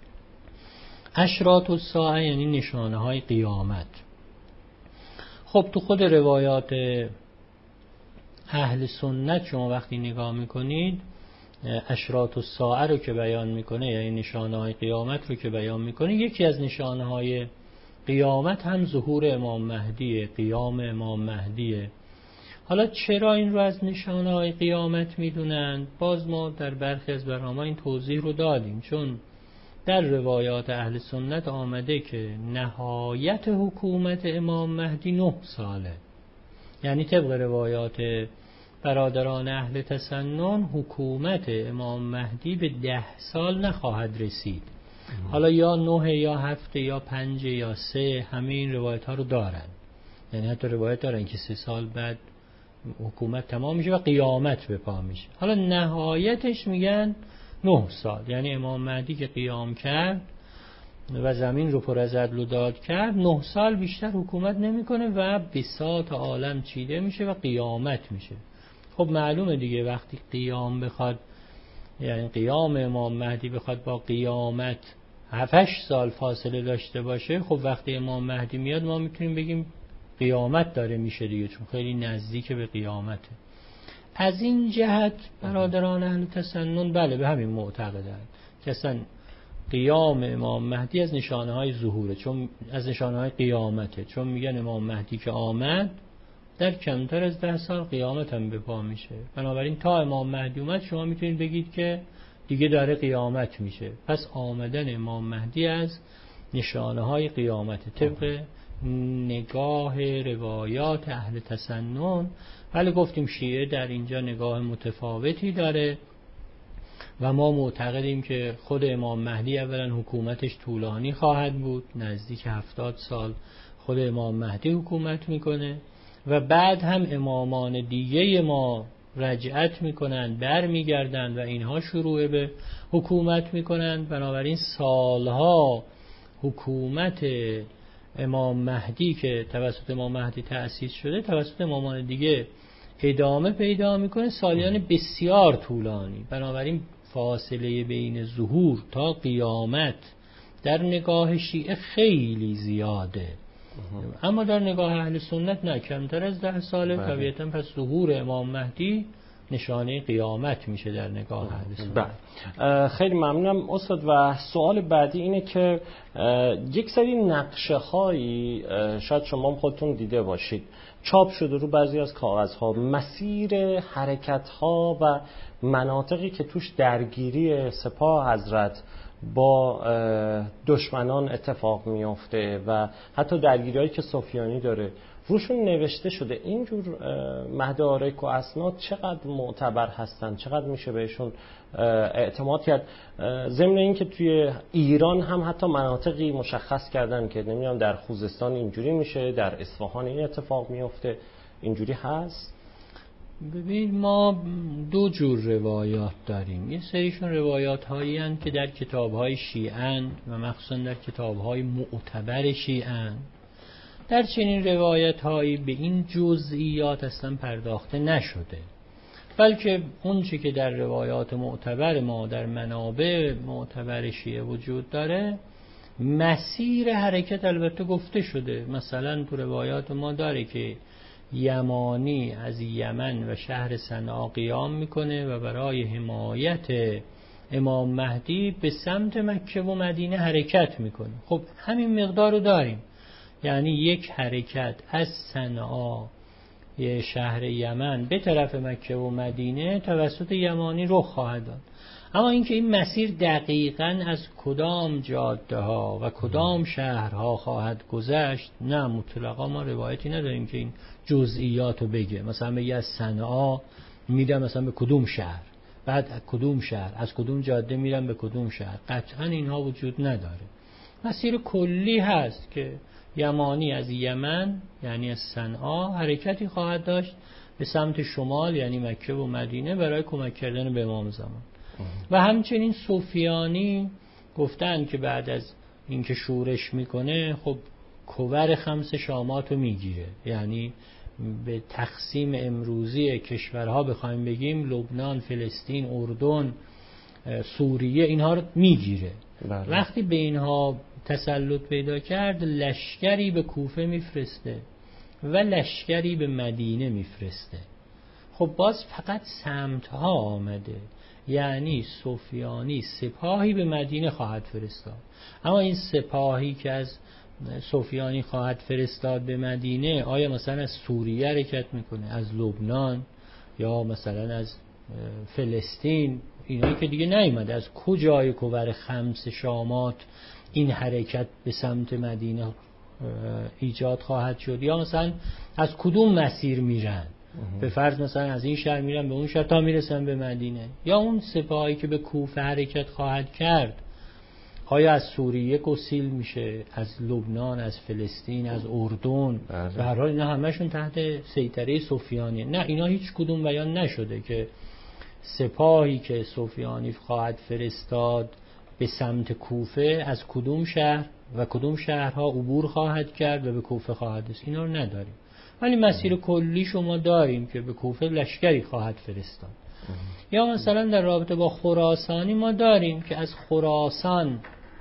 اشراط الساعه یعنی نشانه های قیامت. خب تو خود روایات اهل سنت شما وقتی نگاه میکنید اشراط الساعه رو که بیان میکنه، یعنی نشانه های قیامت رو که بیان میکنه، یکی از نشانه های قیامت هم ظهور امام مهدیه، قیام امام مهدیه. حالا چرا این رو از نشانه های قیامت میدونن؟ باز ما در برخی از برنامه این توضیح رو دادیم. چون در روایات اهل سنت آمده که نهایت حکومت امام مهدی نه ساله. یعنی طبق روایات برادران اهل تسنن حکومت امام مهدی به ده سال نخواهد رسید. حالا یا نه یا هفت یا پنج یا سه، همه این روایت ها رو دارن. یعنی حتی روایت دارن که سه سال بعد حکومت تمام میشه و قیامت به پا میشه. حالا نهایتش میگن نه سال، یعنی امام مهدی که قیام کرد و زمین رو پر از عدل و داد کرد، نه سال بیشتر حکومت نمیکنه و بساط عالم چیده میشه و قیامت میشه. خب معلومه دیگه وقتی قیام بخواد، یعنی قیام امام مهدی بخواد با قیامت هفت سال فاصله داشته باشه، خب وقتی امام مهدی میاد ما میتونیم بگیم قیامت داره میشه دیگه، چون خیلی نزدیک به قیامته. از این جهت برادران اهل تسنن بله به همین معتقدن که اصلا قیام امام مهدی از نشانه های ظهوره، چون از نشانه های قیامته. چون میگن امام مهدی که آمد در کمتر از ده سال قیامت هم به پا میشه. بنابراین تا امام مهدی اومد شما میتونید بگید که دیگه داره قیامت میشه. پس آمدن امام مهدی از نشانه های قیامت طبق نگاه روایات اهل تسنن. ولی گفتیم شیعه در اینجا نگاه متفاوتی داره و ما معتقدیم که خود امام مهدی اولا حکومتش طولانی خواهد بود، نزدیک هفتاد سال خود امام مهدی حکومت میکنه و بعد هم امامان دیگه ما رجعت میکنن، بر میگردن و اینها شروع به حکومت میکنن. بنابراین سالها حکومت امام مهدی که توسط امام مهدی تأسیس شده توسط امامان دیگه ادامه پیدا میکنه، سالیان بسیار طولانی. بنابراین فاصله بین ظهور تا قیامت در نگاه شیعه خیلی زیاده، اما در نگاه اهل سنت نه، کمتر از ده ساله. طبیعتا پس ظهور امام مهدی نشانه قیامت میشه در نگاه اهل سنت. خیلی ممنونم استاد. و سوال بعدی اینه که یک سری نقشه هایی شاید شما خودتون دیده باشید چاپ شده رو بعضی از کاغذ ها، مسیر حرکت ها و مناطقی که توش درگیری سپاه حضرت با دشمنان اتفاق میفته و حتی درگیری هایی که سفیانی داره روشون نوشته شده. اینجور مدارک و اسناد چقدر معتبر هستن، چقدر میشه بهشون اعتماد کرد؟ ضمن این که توی ایران هم حتی مناطقی مشخص کردن که نمیدونم در خوزستان اینجوری میشه، در اصفهان این اتفاق میفته، اینجوری هست؟ ببین ما دو جور روایات داریم. یه سریشون روایات هایی هستند که در کتاب های شیعه و مخصوصا در کتاب های معتبر شیعه. در چنین روایت هایی به این جزئیات اصلا پرداخته نشده، بلکه اون چی که در روایات معتبر ما در منابع معتبر شیعه وجود داره مسیر حرکت البته گفته شده. مثلا تو روایات ما داره که یمانی از یمن و شهر صنعا قیام میکنه و برای حمایت امام مهدی به سمت مکه و مدینه حرکت میکنه. خب همین مقدار رو داریم، یعنی یک حرکت از صنعا یه شهر یمن به طرف مکه و مدینه توسط یمانی رخ خواهد داد. اما اینکه این مسیر دقیقاً از کدام جاده ها و کدام شهرها خواهد گذشت، نه، مطلقا ما روایتی نداریم که این جزئیات رو بگه. مثلا بگه از صنعا میرم مثلا به کدوم شهر، بعد کدوم شهر از کدوم جاده میرم به کدوم شهر، قطعاً اینها وجود نداره. مسیر کلی هست که یمانی از یمن یعنی از صنعا حرکتی خواهد داشت به سمت شمال یعنی مکه و مدینه برای کمک کردن به امام زمان. و همچنین سفیانی گفتن که بعد از اینکه شورش میکنه خب کوور خمس شامات رو میگیره، یعنی به تقسیم امروزی کشورها بخوایم بگیم لبنان، فلسطین، اردن، سوریه، اینها رو میگیره. بله. وقتی به اینها تسلط پیدا کرد لشکری به کوفه میفرسته و لشکری به مدینه میفرسته. خب باز فقط سمتها آمده، یعنی سفیانی سپاهی به مدینه خواهد فرستاد، اما این سپاهی که از سفیانی خواهد فرستاد به مدینه آیا مثلا از سوریه حرکت میکنه، از لبنان یا مثلا از فلسطین؟ اینایی که دیگه نیومده. از کجای کوور خمس شامات این حرکت به سمت مدینه ایجاد خواهد شد؟ یا مثلا از کدوم مسیر میرن؟ به فرض مثلا از این شهر میرن به اون شهر تا میرسن به مدینه. یا اون سپاهی که به کوفه حرکت خواهد کرد آیا از سوریه گسیل میشه، از لبنان، از فلسطین، از اردن؟ به هر حال اینا همشون تحت سیطره سفیانیه. نه، اینا هیچ کدوم بیان نشده که سپاهی که سفیانی خواهد فرستاد به سمت کوفه از کدوم شهر و کدوم شهرها عبور خواهد کرد و به کوفه خواهد رسید. اینا رو نداریم، ولی مسیر کلی شما داریم که به کوفه لشکری خواهد فرستاد. یا مثلا در رابطه با خراسانی ما داریم که از خراسان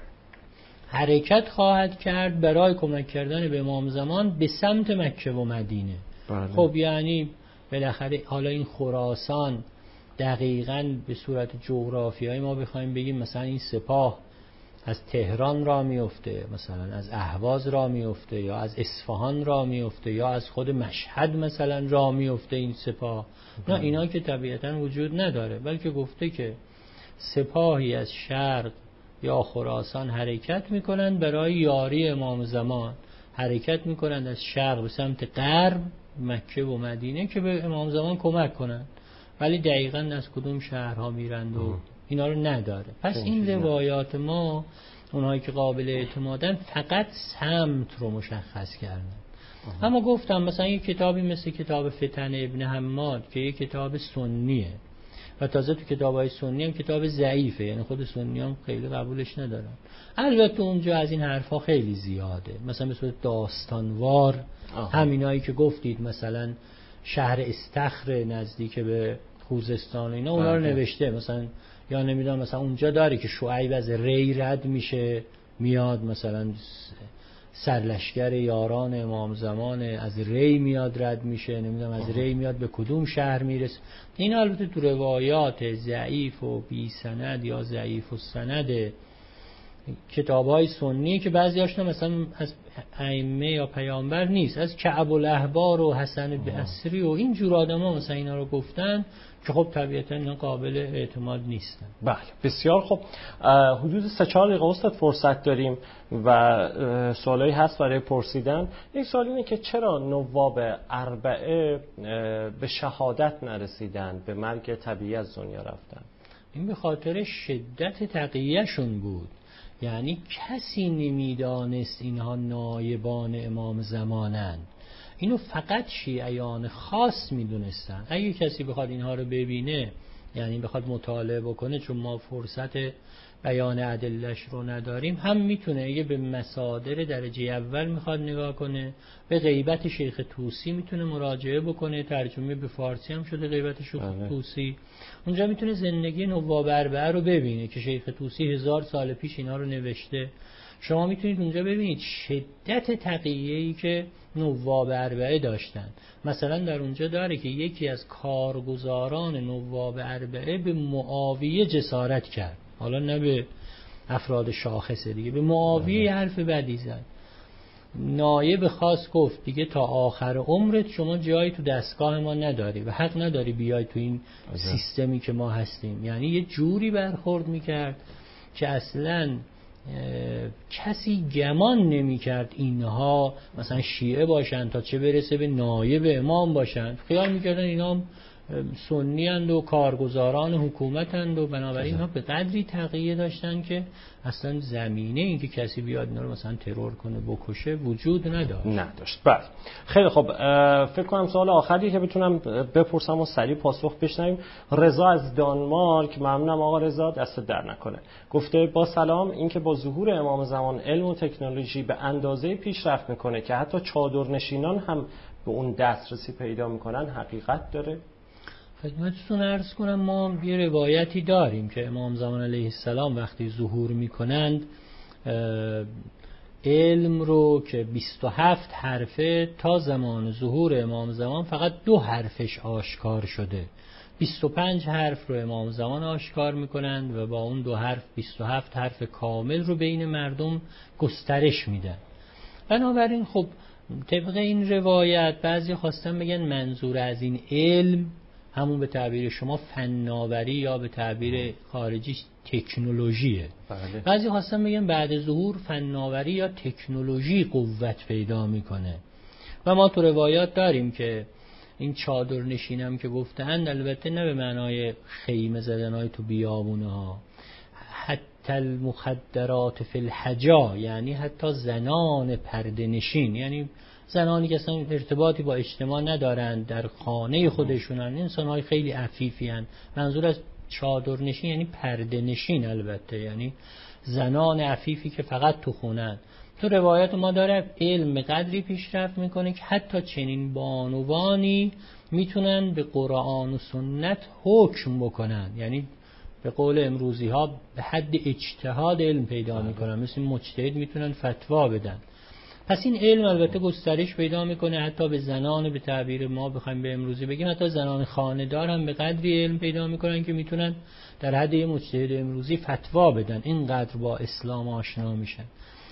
حرکت خواهد کرد برای کمک کردن به امام زمان به سمت مکه و مدینه. بله. خب یعنی بالاخره حالا این خراسان دقیقاً به صورت جغرافیایی ما بخوایم بگیم مثلا این سپاه از تهران را میفته، مثلا از اهواز را میفته، یا از اصفهان را میفته، یا از خود مشهد مثلا را میفته این سپاه. نه، اینا که طبیعتاً وجود نداره، بلکه گفته که سپاهی از شرق یا خراسان حرکت میکنند برای یاری امام زمان، حرکت میکنند از شرق به سمت غرب مکه و مدینه که به امام زمان کمک کنند، ولی دقیقاً از کدوم شهرها میرند و اینا رو نداره. پس این روایات ما اونهایی که قابل اعتمادن فقط سمت رو مشخص کردن. اما گفتم مثلا یک کتابی مثل کتاب فتن ابن حماد که یک کتاب سنیه و تازه تو کتاب‌های سنی هم کتاب ضعیفه، یعنی خود سنی هم خیلی قبولش ندارن. البته اونجا از این حرفا خیلی زیاده، مثلا به صورت داستانوار همینایی که گفتید، مثلا شهر استخر نزدیک به خوزستان اینا اونا رو نوشته، مثلا یا نمیدونم مثلا اونجا داره که شعیب از ری رد میشه میاد، مثلا سرلشکر یاران امام زمان از ری میاد رد میشه، نمیدونم از ری میاد به کدوم شهر میرسه. این البته تو روایات ضعیف و بی سند یا ضعیف و سند کتاب‌های سنی که بعضی هاشون مثلا از ائمه یا پیامبر نیست، از کعب الاحبار و حسن بصری و این جور آدما مثلا اینا رو گفتن که خب طبیعتا اینا قابل اعتماد نیستن. بله بسیار خب. حدود سه چهار دقیقه استاد فرصت داریم و سوالایی هست برای پرسیدن. یک سوال اینه که چرا نواب اربعه به شهادت نرسیدن، به مرگ طبیعی از دنیا رفتن؟ این به خاطر شدت تقیه‌شون بود، یعنی کسی نمیدانست اینها نایبان امام زمانند، اینو فقط شیعیان خاص میدونستن. اگه کسی بخواد اینها رو ببینه، یعنی بخواد مطالعه بکنه، چون ما فرصت بیان ادله‌اش رو نداریم، هم میتونه اگه به مصادر درجه اول میخواد نگاه کنه، به غیبت شیخ طوسی میتونه مراجعه بکنه، ترجمه به فارسی هم شده غیبت شیخ طوسی، اونجا میتونه زندگی نواب اربعه رو ببینه که شیخ طوسی هزار سال پیش اینا رو نوشته. شما میتونید اونجا ببینید شدت تقیه‌ای که نواب اربعه داشتن. مثلا در اونجا داره که یکی از کارگزاران نواب اربعه به معاویه جسارت کرد، حالا نه به افراد شاخصه دیگه، به معاویه حرف بدی زد. نایب خاص گفت دیگه تا آخر عمرت شما جایی تو دستگاه ما نداری و حق نداری بیای تو این سیستمی که ما هستیم. یعنی یه جوری برخورد میکرد که اصلاً کسی گمان نمی کرد اینها مثلا شیعه باشن تا چه برسه به نایب امام باشن. خیال میکردن اینا هم سنی اند و کارگزاران حکومت اند و بنابراین ها به قدری تقیه داشتن که اصلا زمینه این که کسی بیاد اینا رو مثلا ترور کنه بکشه وجود نداشت. نداشت. بله خیلی خب، فکر کنم سوال آخری که بتونم بپرسم و سریع پاسخ بشنویم. رضا از دانمارک، ممنونم آقا رضا، دست در نکنه، گفته با سلام، این که با ظهور امام زمان علم و تکنولوژی به اندازه پیشرفت میکنه که حتی چادرنشینان هم به اون دسترسی پیدا میکنن حقیقت داره؟ خدمتتون عرض کنم ما یه روایتی داریم که امام زمان علیه السلام وقتی ظهور میکنند علم رو که بیست و هفت حرفه تا زمان ظهور امام زمان فقط دو حرفش آشکار شده، بیست و پنج حرف رو امام زمان آشکار میکنند و با اون دو حرف بیست و هفت حرف کامل رو بین مردم گسترش میدن. بنابراین خب طبق این روایت بعضی خواستن بگن منظور از این علم همون به تعبیر شما فناوری یا به تعبیر خارجیش تکنولوژیه. بله. بعضی خواستن بگن بعد ظهور فناوری یا تکنولوژی قوت پیدا میکنه و ما تو روایات داریم که این چادر نشینم که گفتند البته نه به معنای خیمه زدنهای تو بیابونه ها، حتی المخدرات فی الحجا، یعنی حتی زنان پرده نشین، یعنی زنانی که اصلا ارتباطی با اجتماع ندارند، در خانه خودشونن، انسان‌های خیلی عفیفی هستند. منظور از چادر نشین یعنی پرده نشین، البته یعنی زنان عفیفی که فقط تو خونن. تو روایت ما داره علم به قدری پیشرفت میکنه که حتی چنین بانوانی میتونن به قرآن و سنت حکم بکنن، یعنی به قول امروزی ها به حد اجتهاد علم پیدا میکنن، مثل مجتهد میتونن فتوا بدن. پس این علم البته گسترش پیدا میکنه حتی به زنان، به تعبیر ما بخوایم به امروزی بگیم حتی زنان خانه‌دار هم به قدری علم پیدا میکنن که میتونن در حد مجتهد امروزی فتوا بدن، اینقدر با اسلام آشنا میشن.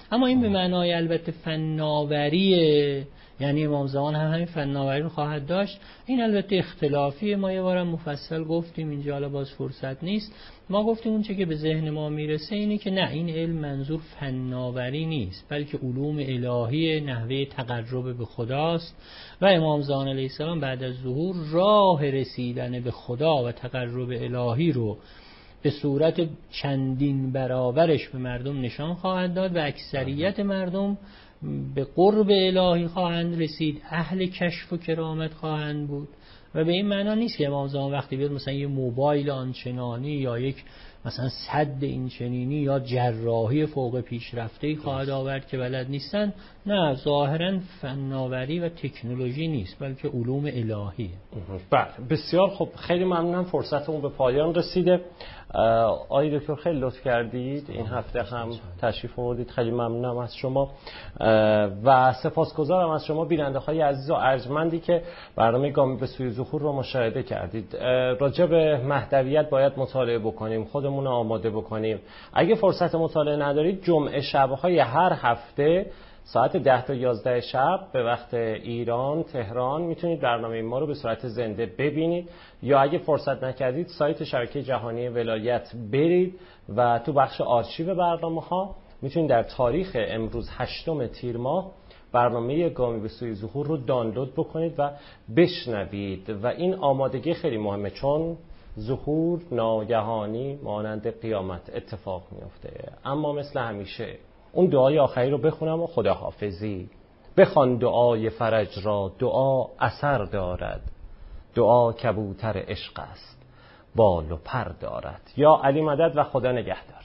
اما این به معنای البته فناوریه، یعنی امام زمان هم همین فناوری رو خواهد داشت، این البته اختلافیه. ما یه بارم مفصل گفتیم، اینجا حالا باز فرصت نیست. ما گفتیم اون چه که به ذهن ما میرسه اینه که نه، این علم منظور فناوری نیست، بلکه علوم الهی، نحوه تقرب به خداست و امام زمان علیه السلام بعد از ظهور راه رسیدن به خدا و تقرب الهی رو به صورت چندین برابرش به مردم نشان خواهد داد و اکثریت مردم به قرب الهی خواهند رسید، اهل کشف و کرامت خواهند بود. و به این معنا نیست که امام زمان وقتی بیاد مثلا یه موبایل آنچنانی یا یک مثلا صد این چنینی یا جراحی فوق پیشرفته‌ای خواهد آورد که بلد نیستن. نه، ظاهرا فناوری و تکنولوژی نیست، بلکه علوم الهی. بله، بسیار خب، خیلی ممنونم. فرصتمون به پایان رسیده. آقای دکتر خیلی لطف کردید، این هفته هم تشریف آوردید، خیلی ممنونم از شما و سپاسگزارم از شما بیننده های عزیز و ارجمندی که برنامه گامی به سوی ظهور رو مشاهده کردید. راجع به مهدویت باید مطالعه بکنیم، خودمون رو آماده بکنیم. اگه فرصت مطالعه ندارید، جمعه شب‌های هر هفته ساعت ده تا یازده شب به وقت ایران تهران میتونید برنامه ما رو به صورت زنده ببینید، یا اگه فرصت نکردید سایت شبکه جهانی ولایت برید و تو بخش آرشیو برنامه ها میتونید در تاریخ امروز هشتم تیر ماه برنامه گامی به سوی ظهور رو دانلود بکنید و بشنوید. و این آمادگی خیلی مهمه، چون ظهور ناگهانی مانند قیامت اتفاق میفته. اما مثل همیشه اون دعای آخری رو بخونم و خداحافظی. بخوان دعای فرج را، دعا اثر دارد، دعا کبوتر عشق است، بال و پر دارد. یا علی مدد و خدا نگهدار.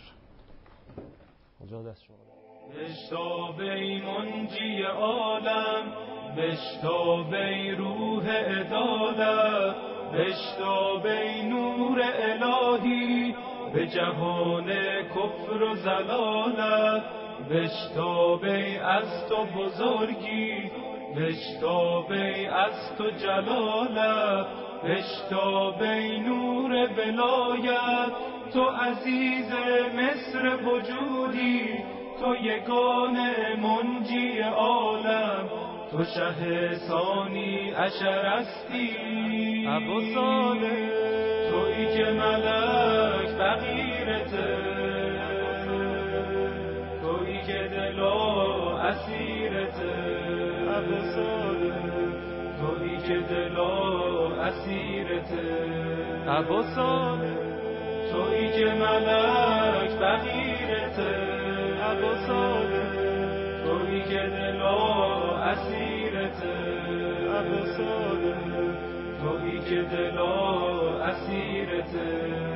بشتاب ای منجی عالم، بشتاب ای روح عدالت، بشتاب ای نور الهی به جهان کفر و ضلالت. بشتاب ای از تو بزرگی، بشتاب ای از تو جلالت، بشتاب ای نور ولایت. تو عزیز مصر وجودی، تو یگانه منجی عالم، تو شه ثانی عشر هستی ابو صالح. تویی که ملک فقیرته، تویی که دلا اسیرته ابو صالح، تویی که دلا اسیرته ابو صالح. تویی که ملک فقیرته ابو صالح، تویی که دلا اسیرته ابو صالح، تویی که دلا اسیرته